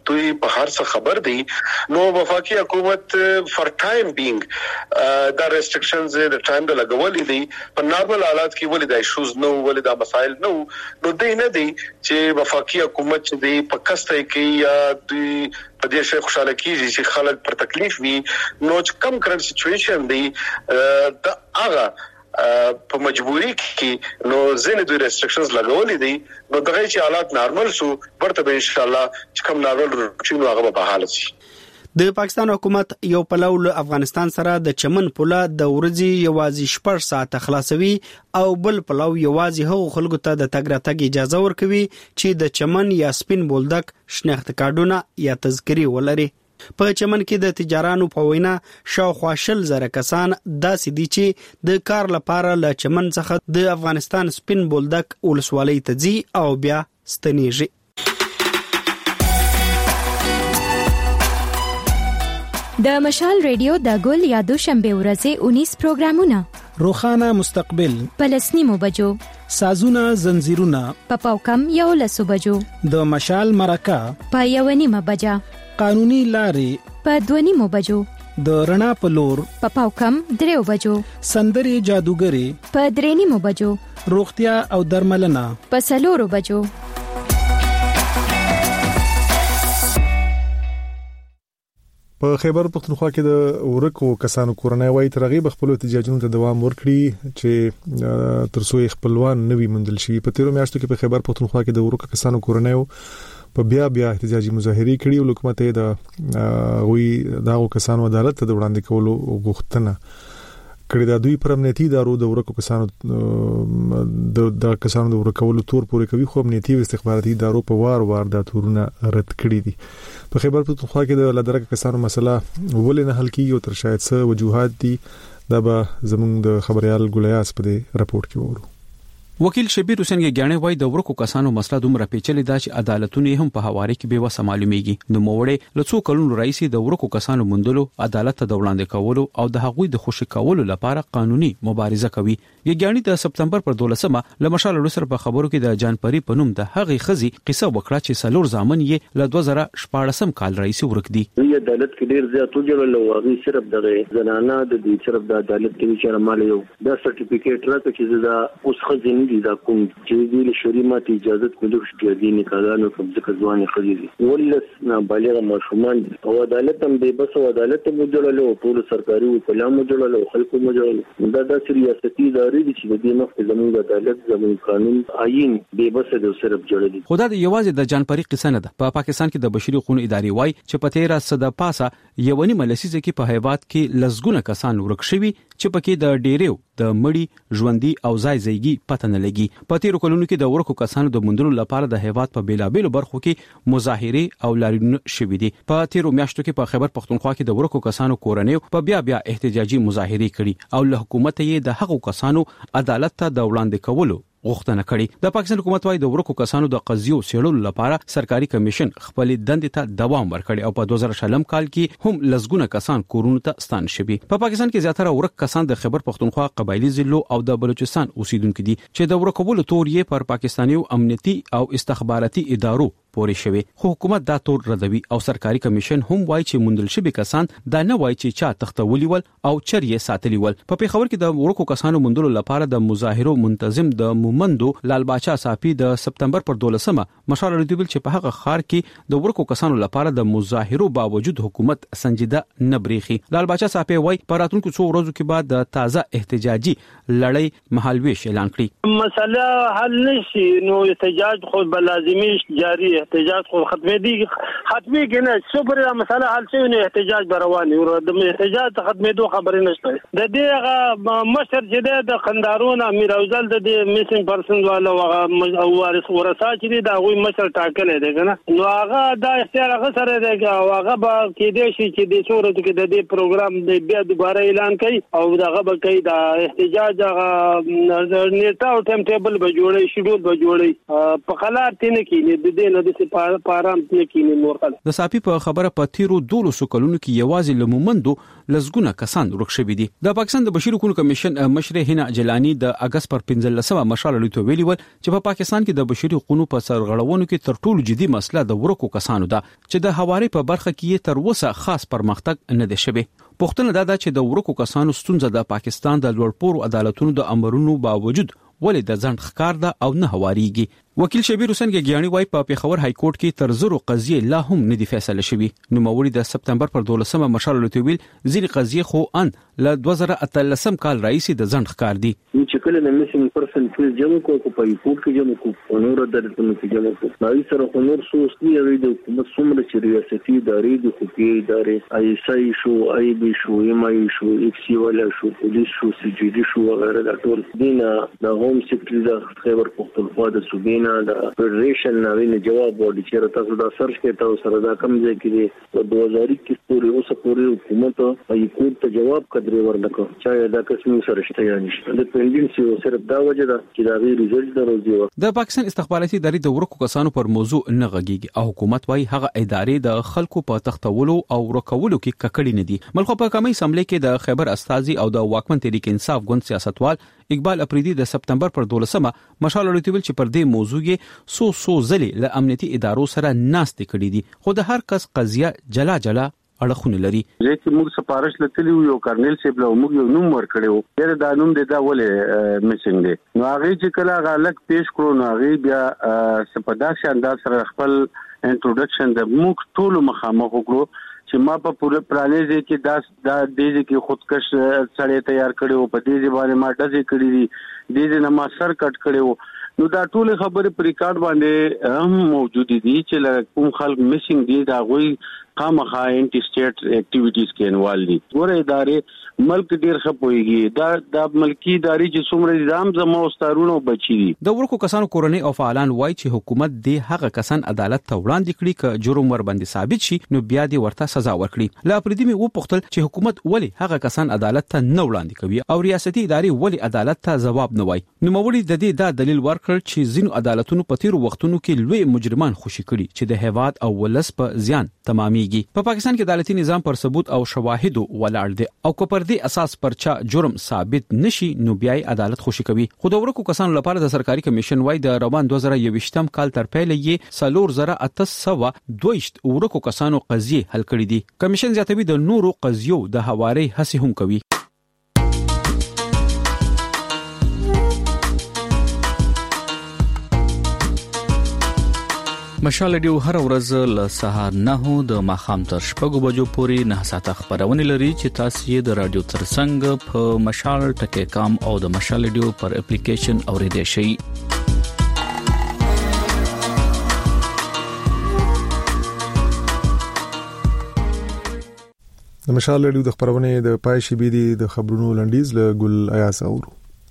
دوی په هر څه خبر دي. نو وفاقي حکومت فار ټایم بینګ دا ریسټریکشنز د ټایم د لګولې دي په نارمل حالات کې ولې د ایشوز نو ولې دا مسائل نو دوی نه دي چې وفاقي حکومت چې دی په کسته کې یا دوی په دې شي خوشاله کیږي چې خلک پر تکلیف وي. نو چې کم کرنٹ سچويشن دی دا هغه په مجبوري کې نو زین دوی ریسټریکشنز لګولې دي. نو دغه چې حالات نارمل شو ورته به ان شاء الله چې کم نارمل شي نو هغه به حالت شي. د پاکستان حکومت یو پلو له افغانستان سره د چمن پوله د ورځي یوازې 6 ساعت خلاصوي او بل پلو یوازې هغو خلکو ته د تګ راتګ اجازه ورکوي چې د چمن یا سپین بولدک شناخت کارډونه یا تذکری ولري. په چمن کې د تجارانو په وینا شاوخوا 10,000 کسان داسې دي چې د کار لپاره له چمن څخه د افغانستان سپین بولدک ولسوالۍ ته ځي او بیا ستنیږي. د مشال ریډیو د ګل یا دوشنبه ورځې 19 پروګرامونه روخانه مستقبل پلسنیمو بجو سازونه زنجیرونه په پاوکم یو لسو بجو د مشال مرکه په 1:30 بجا قانوني لارې په 2:30 بجو د رڼا په لور په پاوکم 3 بجو سندري جادوګری په 3:30 بجو روغتیا او درملنه په 4 بجو. په خیبر پختونخوا کې د ورکو کسانو کورنۍ وای ترغیب خپل احتجاجونو ته دوام ورکړي چې ترڅو خپلوان نوي مندل شي. په تیرو میاشتو کې په خیبر پختونخوا کې د ورکو کسانو کورنۍ په بیا احتجاجي مظاهره کړي او حکومت د غوي دغه کسانو عدالت ته وړاندې کولو غوښتنه کړي. دا دوی پر امنیتي ادارو د ورکو کسانو د کسانو د ورکولو تور پورې کوي خو امنیتي او استخباراتي ادارو په وار د تورونه رد کړي دي. په خیبر پختونخوا کې د لادرکه کسانو مسله ولې نه حل کیږي او تر شاید څه وجوهات دي دا به زموږ د خبريال ګولیاس په دې راپورټ کې وورو. وکیل شبیر حسین ګیانې وای د ورکو کسانو مسله دومره پیچلې ده چې عدالتونه هم په حواله کې به وسه معلومیږي. نو موړې لڅو کلونو رئیس د ورکو کسانو مندلو عدالت ته وړاندې کولو او د هغوی د خوشی کولو لپاره قانوني مبارزه کوي. ګیانې د سپتمبر پر 12مه لمشال لوسر په خبرو کې د جانپری پنوم د هغې خزي قصه وکړه چې سلور ځامن یې ل 2014 کال رئیس ورک دي. عدالت کې ډیر زیات وجړل او هغه صرف دغه زنانه د دې صرف د عدالت کې چې مال یو د سرټیفیکیټ راکړي چې دا اوس خزي دي دا کوم چې د شریمات اجازه کولو چې د نکاحانو کوم ځکه ځواني خزي دي ولس نابالغ ماشومان او عدالت هم به بس عدالت مو جوړلو ټول سرکاري وکلا مو جوړلو خلکو مو جوړلو دا سیاسي ادارې دي چې د مخ زموږ عدالت زموږ قانون آئین به بس د صرف جوړلي. خدای د یوازې د جانپری قصه نه ده. په پاکستان کې د بشري حقوقو ادارې وای چې په 13 پاسه یونی ملسیزه کې په هیواد کې لزګونه کسان ورک شوي چې پکې د ډیرو د مړی ژوندۍ او ځای ځایګي پته نه لګي. په تیرو کلونو کې د ورکو کسانو د مندلو لپاره د هیواد په بیلابېلو برخو کې مظاهره او لاریونونه شوي دي. په تیرو میاشتو کې په خیبر پختونخوا کې د ورکو کسانو کورنۍ په بیا احتجاجي مظاهره کړي او له حکومت یې د هغو کسانو عدالت ته د وړاندې کولو غوښتنه کړې. د پاکستان حکومت وايي د ورکو کسانو د قضیو سیړلو لپاره سرکاري کمیشن خپل دندې ته دوام ورکړي او په 2000 کال کې هم لزګونه کسان کورونو ته ستان شوي. په پاکستان کې زیاتره ورک کسان د خیبر پختونخوا قبایلی ضلعو او د بلوچستان اوسیدونکو دي چې د ورکولو تور یې پر پاکستاني امنیتي او استخباراتي ادارو پورې شوی. خو حکومت دا تور ردوي او سرکاري کمیشن هم وایي چې مندل شوی کسان دا نه وایي چې چا تختولي ول او چریه ساتلی ول. په پیښور کې د ورکو کسانو مندلو لپاره د مظاهرو منتظم د مومندو لال باچا صافي د سپتمبر پر 12مه مشال ردوبل چې په هغه خار کې د ورکو کسانو لپاره د مظاهرو باوجود حکومت سنجیده نه بریخي. لال باچا صافي وایي په راتلونکو څو ورځو کې بعد د تازه احتجاجي لړۍ مهالويش اعلان کړي. مسله حل نشي نو احتجاج خو لازمي جاری احتجاج خو ختمي کې نه سپر مسله حل شي نو احتجاج رواني او د احتجاج ختمي دوه خبرې نشته. د دې مشر چې د قندارون امیر اوزل د میسنګ پرسن والا او وارث ورثه چې دا غوي مشر ټاکل دی کنه نو هغه دا اختیار هغه سره دی او هغه به کې دی چې د صورت کې د دې پروګرام د بیا دوباره اعلان کوي او دغه به کوي دا احتجاج هغه نیټه او ټایم ټیبل به جوړي شیډول به جوړي په قلار تینه کې د دې نه د چې پارام ته کې نور خلک. د صافي په خبره په تیرو 12 کلونو کې یوازې لمومندو لزګونه کسان ورک شوي دي. د پاکستان د بشري حقوقو کمیشن مشر هنا جلانی د اگست پر 15 مشال لته ویلي ول چې په پاکستان کې د بشري حقوقو په سرغړونو کې تر ټولو جدي مسله د ورکو کسانو ده چې د حواري په برخه کې تر اوسه خاص پرمختګ نه دی شوی. پښتنه دا چې د ورکو کسانو ستونزه د پاکستان د لوړپوړو عدالتونو د امرونو باوجود ولې د ځنډ ښکار ده او نه هواريږي. وکیل شبیر حسین ګیانی وايي په پیښور های کورټ کې تر زرو قضیې لا هم نه دي فیصله شوی. نو موري د سپتمبر پر 12 مشال لته ویل ځینې قضیې خو ان ل 2013 کال رئیس د ځنډ ښکار دي. چې کله د میسینګ پرسن کیس جمع کو په کورټ کې جمع کو نور عدالتونو کې جمع کو نو سره نور سوسنی لري د حکومت څومره چې ریاستي ادارې د حقوقي ادارې آی اس آی شو آی بي شو ایم آی شو ایکس سی ولا شو پولیس شو سی جی ډي شو وغیرہ د ټول دینه د هوم سیکرټري د خیبر پختونخوا د صوبینا د فدریشن نوې جواب ورکړي چې تاسو دا سرچ کې تاسو سره دا کم ځای کې په 2021 پورې اوسه پورې حکومت ای کورټ ته جواب کړی ورنکو چې دا قسم سره شته یا نشته د پینډینګ یو صرف دا وجه ده چې دا غیر ریزلټ دروځي. د پاکستان استخباراتي ادارې د ورکو کسانو پر موضوع نه غږیږي او حکومت وايي هغه ادارې د خلکو په تختولو او ورکولو کې ککړې نه دي. ملخ په کمی سملې کې د خیبر استازي او د واکمن تحریک انصاف ګوند سیاستوال اقبال اپریدي د سپتمبر پر 12 مشال لته ویل چې پر دې موضوع یې سو ځلې له امنیتي ادارو سره ناستې کړې دي خو د هر کس قضیه جلا جلا اړخونه لري. چې موږ سپارښت لتلی یو کرنل سیب له موږ یو نوم ورکړو ډېر دا نوم د دا ولې میسنګ دی نو هغه چې کله غلط پیش کړو نو هغه بیا سپداسي انداز سره خپل انټروډکشن د موږ ټول مخامخ وکړو چې ما په پوره پلانې کې دا دیږي کې خودکش سړی تیار کړو په دې باندې ما ډزې کړې دي دې نه ما سر کټ کړو نو دا ټول خبره پر ریکارډ باندې هم موجود دي چې کوم خلک میسنګ دي دا غوي خامخا انټي سټیټ اکټیویټیز کې انوال دي. ورې ادارې ملک ډیر خپويږي دا ملکی ادارې چې څومره نظام زمو ستارونو بچي دي. د ورکو کسانو کورنۍ او فعالان وایي چې حکومت دې هغه کسان عدالت ته وړاندې کړي ک جرم ور باندې ثابت شي نو بیا دې ورته سزا ورکړي. لا پردي مې وپوښتل چې حکومت ولی هغه کسان عدالت ته نه وړاندې کوي او ریاستي ادارې ولی عدالت ته جواب نه وایي. نو موري د دې دا دلیل ورکړ چې ځینو عدالتونو په تیرو وختونو کې لوی مجرمان خوشي کړي چې د هیواد او ولس په زیان تمامېږي. په پاکستان کې عدالتي نظام پر ثبوت او شواهد ولاړ دی او کو پر دې اساس پرچا جرم ثابت نشي نو بیا عدالت خوشي کوي. خو د ورکو کسانو لپاره د سرکاري کمیشن وايي د روان 2021 کال تر پیله یې 4822 ورکو کسانو قضیې حل کړې دي. کمیشن زیاتوي د نورو قضیو د حواري هڅې هم کوي. مشال ډیو هر ورځ له سهار 9 د ماخام تر شپږو بجو پورې 9 ساعته خبرونه لري چې تاسو یې د رادیو ترڅنګ په مشال ټکی کام او د مشال ډیو پر اپلیکیشن اوریدئ شئ. د مشال ډیو د خبرونه د پایشي بيدي د خبرونو لنډیز له ګل ایاس اورو.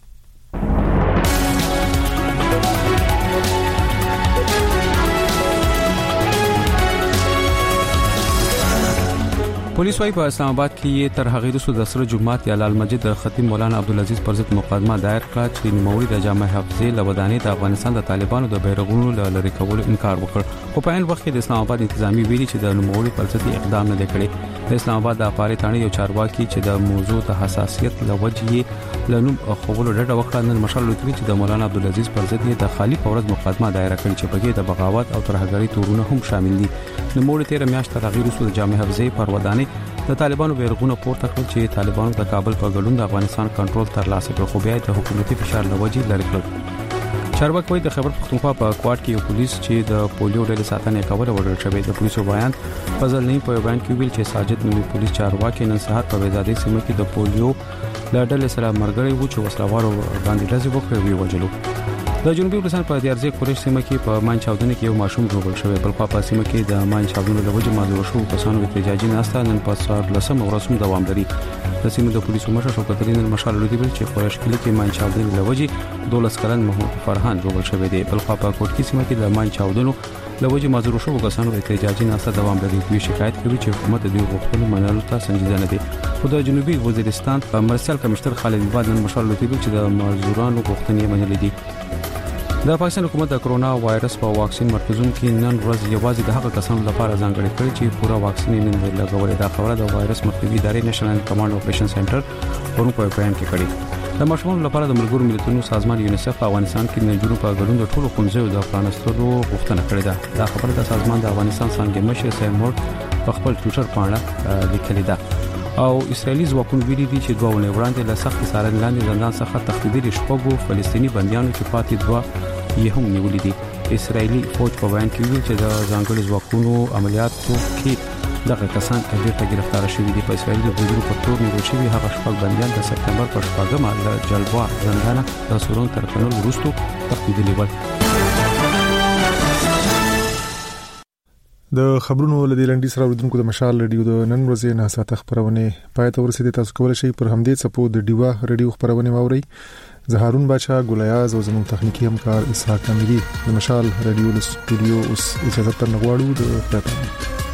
پولیس وايي په اسلام آباد کې تر هغه وروسته د سره جمعات یا لال مسجد خطیب مولانا عبدالعزيز پر ضد مقدمه دایر کړه چې نوموړي د جامع حفظه لودانې د افغانستان د طالبانو د بیرغونو لری کولو انکار وکړ. خو په عین وخت کې د اسلام آباد انتظامی ویلي چې د نوموړي پر ضد اقدام نه کړي. د اسلام آباد د اپارې ثاني یو چارواکي چې د موضوع د حساسیت لوجې لنوم خپل ډډه وکړه نن مشال لوتوي چې د مولانا عبدالعزيز پر ضد د خالی فورز مقدمه دایر کړي چې په کې د بغاوت او ترهګری تورونه هم شامل دي. نوموړي تیر میاشت تر هغه وروسته د جامع حفظه پر ودانې د طالبانو بیرغونه پورته کړل چې طالبانو د کابل په ګډون د افغانستان کنټرول ترلاسه کړ خو بیا د حکومتي فشار لوجې لري کړل. چارواکي وایي د خیبر پختونخوا په کوټ کې یو پولیس چې د پولیو ډلې ساتنه کوله وړل شوی. د پولیسو بیان فضل نه په بیان کې ویل چې ساجد نومي پولیس چارواکي نن سهار په وزادي سیمه کې د پولیو ډلې سره مرګري وو چې وسلوارو باندې ډزې وکړې وژلو. د جنوبي ولسان په دیارځي قریش سیمه کې په مان چاودنه کې یو ماشوم جوړ شوی. بل په سیمه کې د مان چاودنې له وجې معذور شو کسانو احتجاجي ناسته نن په 14 ورځې دوام لري. د سیمې د پولیسو مشر شوکت علي نن مشال لري چې قریش کلی کې مان چاودنې له وجې 12 کلن محمود فرحان جوړ شوی دی. بل په کوټ کې سیمه کې د مان چاودنو له وجې معذور شو کسانو احتجاجي ناسته دوام لري. دوی شکایت کوي چې حکومت د غوښتنو منلو ته سنجیده نه دی. خو د جنوبي وزیرستان مرسل کمشنر خالد باد نن مشال لري چې د معذورانو غوښتنې منلې دي. د پاکستان حکومت د کرونا وایرس په واکسین مرکزونو کې نن ورځ یوازې د هغه کسانو لپاره ځانګړي کړي چې پوره واکسین یې نه لګولې. دا خبره د وایرس مخنیوي ادارې نېشنل کمانډ اپریشن سنټر پرون په بیان کې کړې. د ماشومانو لپاره د ملګرو ملتونو سازمان یونیسف په افغانستان کې د نجونو په ګډون د ټولو ښوونځیو د پرانستلو غوښتنه کړې ده. دا خبره د سازمان د افغانستان څنګه مشر سیمورټ په خپل ټوئیټر باندې لیکلې ده. او اسرایلی ځواکونه ویلي دي چې 2 ونې وړاندې له سخت څارنې لاندې زندان څخه تښتېدلي شپږو فلسطیني بنديانو کې پاتې 2 یې هم نیولې دي. اسرایلی فوج په بیان کې ویل چې د ځانګړي ځواکونو عملیاتو کې دغه کسان بیرته گرفتار شوي دي. په اسرایلی د بودرو په تور نیول شوي هغه شپږ بنديان د سپتمبر پر 4مه له جلبوا زندان د سورون تر کنول وروسته تښتېدلي ول. د خبرونو لدی لنډی سره ورودونکو د مشال رادیو د نن ورځې نه ساته خبرونه پاتې ورسېده. تاسو کولای شئ پر همدې څپو د ډیوا رادیو خبرونه واورئ. زه هارون بچا ګولیاز او زموږ تخنیکی همکار اسحاق کاملی د مشال رادیو د سټوډیو اوس اجازه تر نغواړو د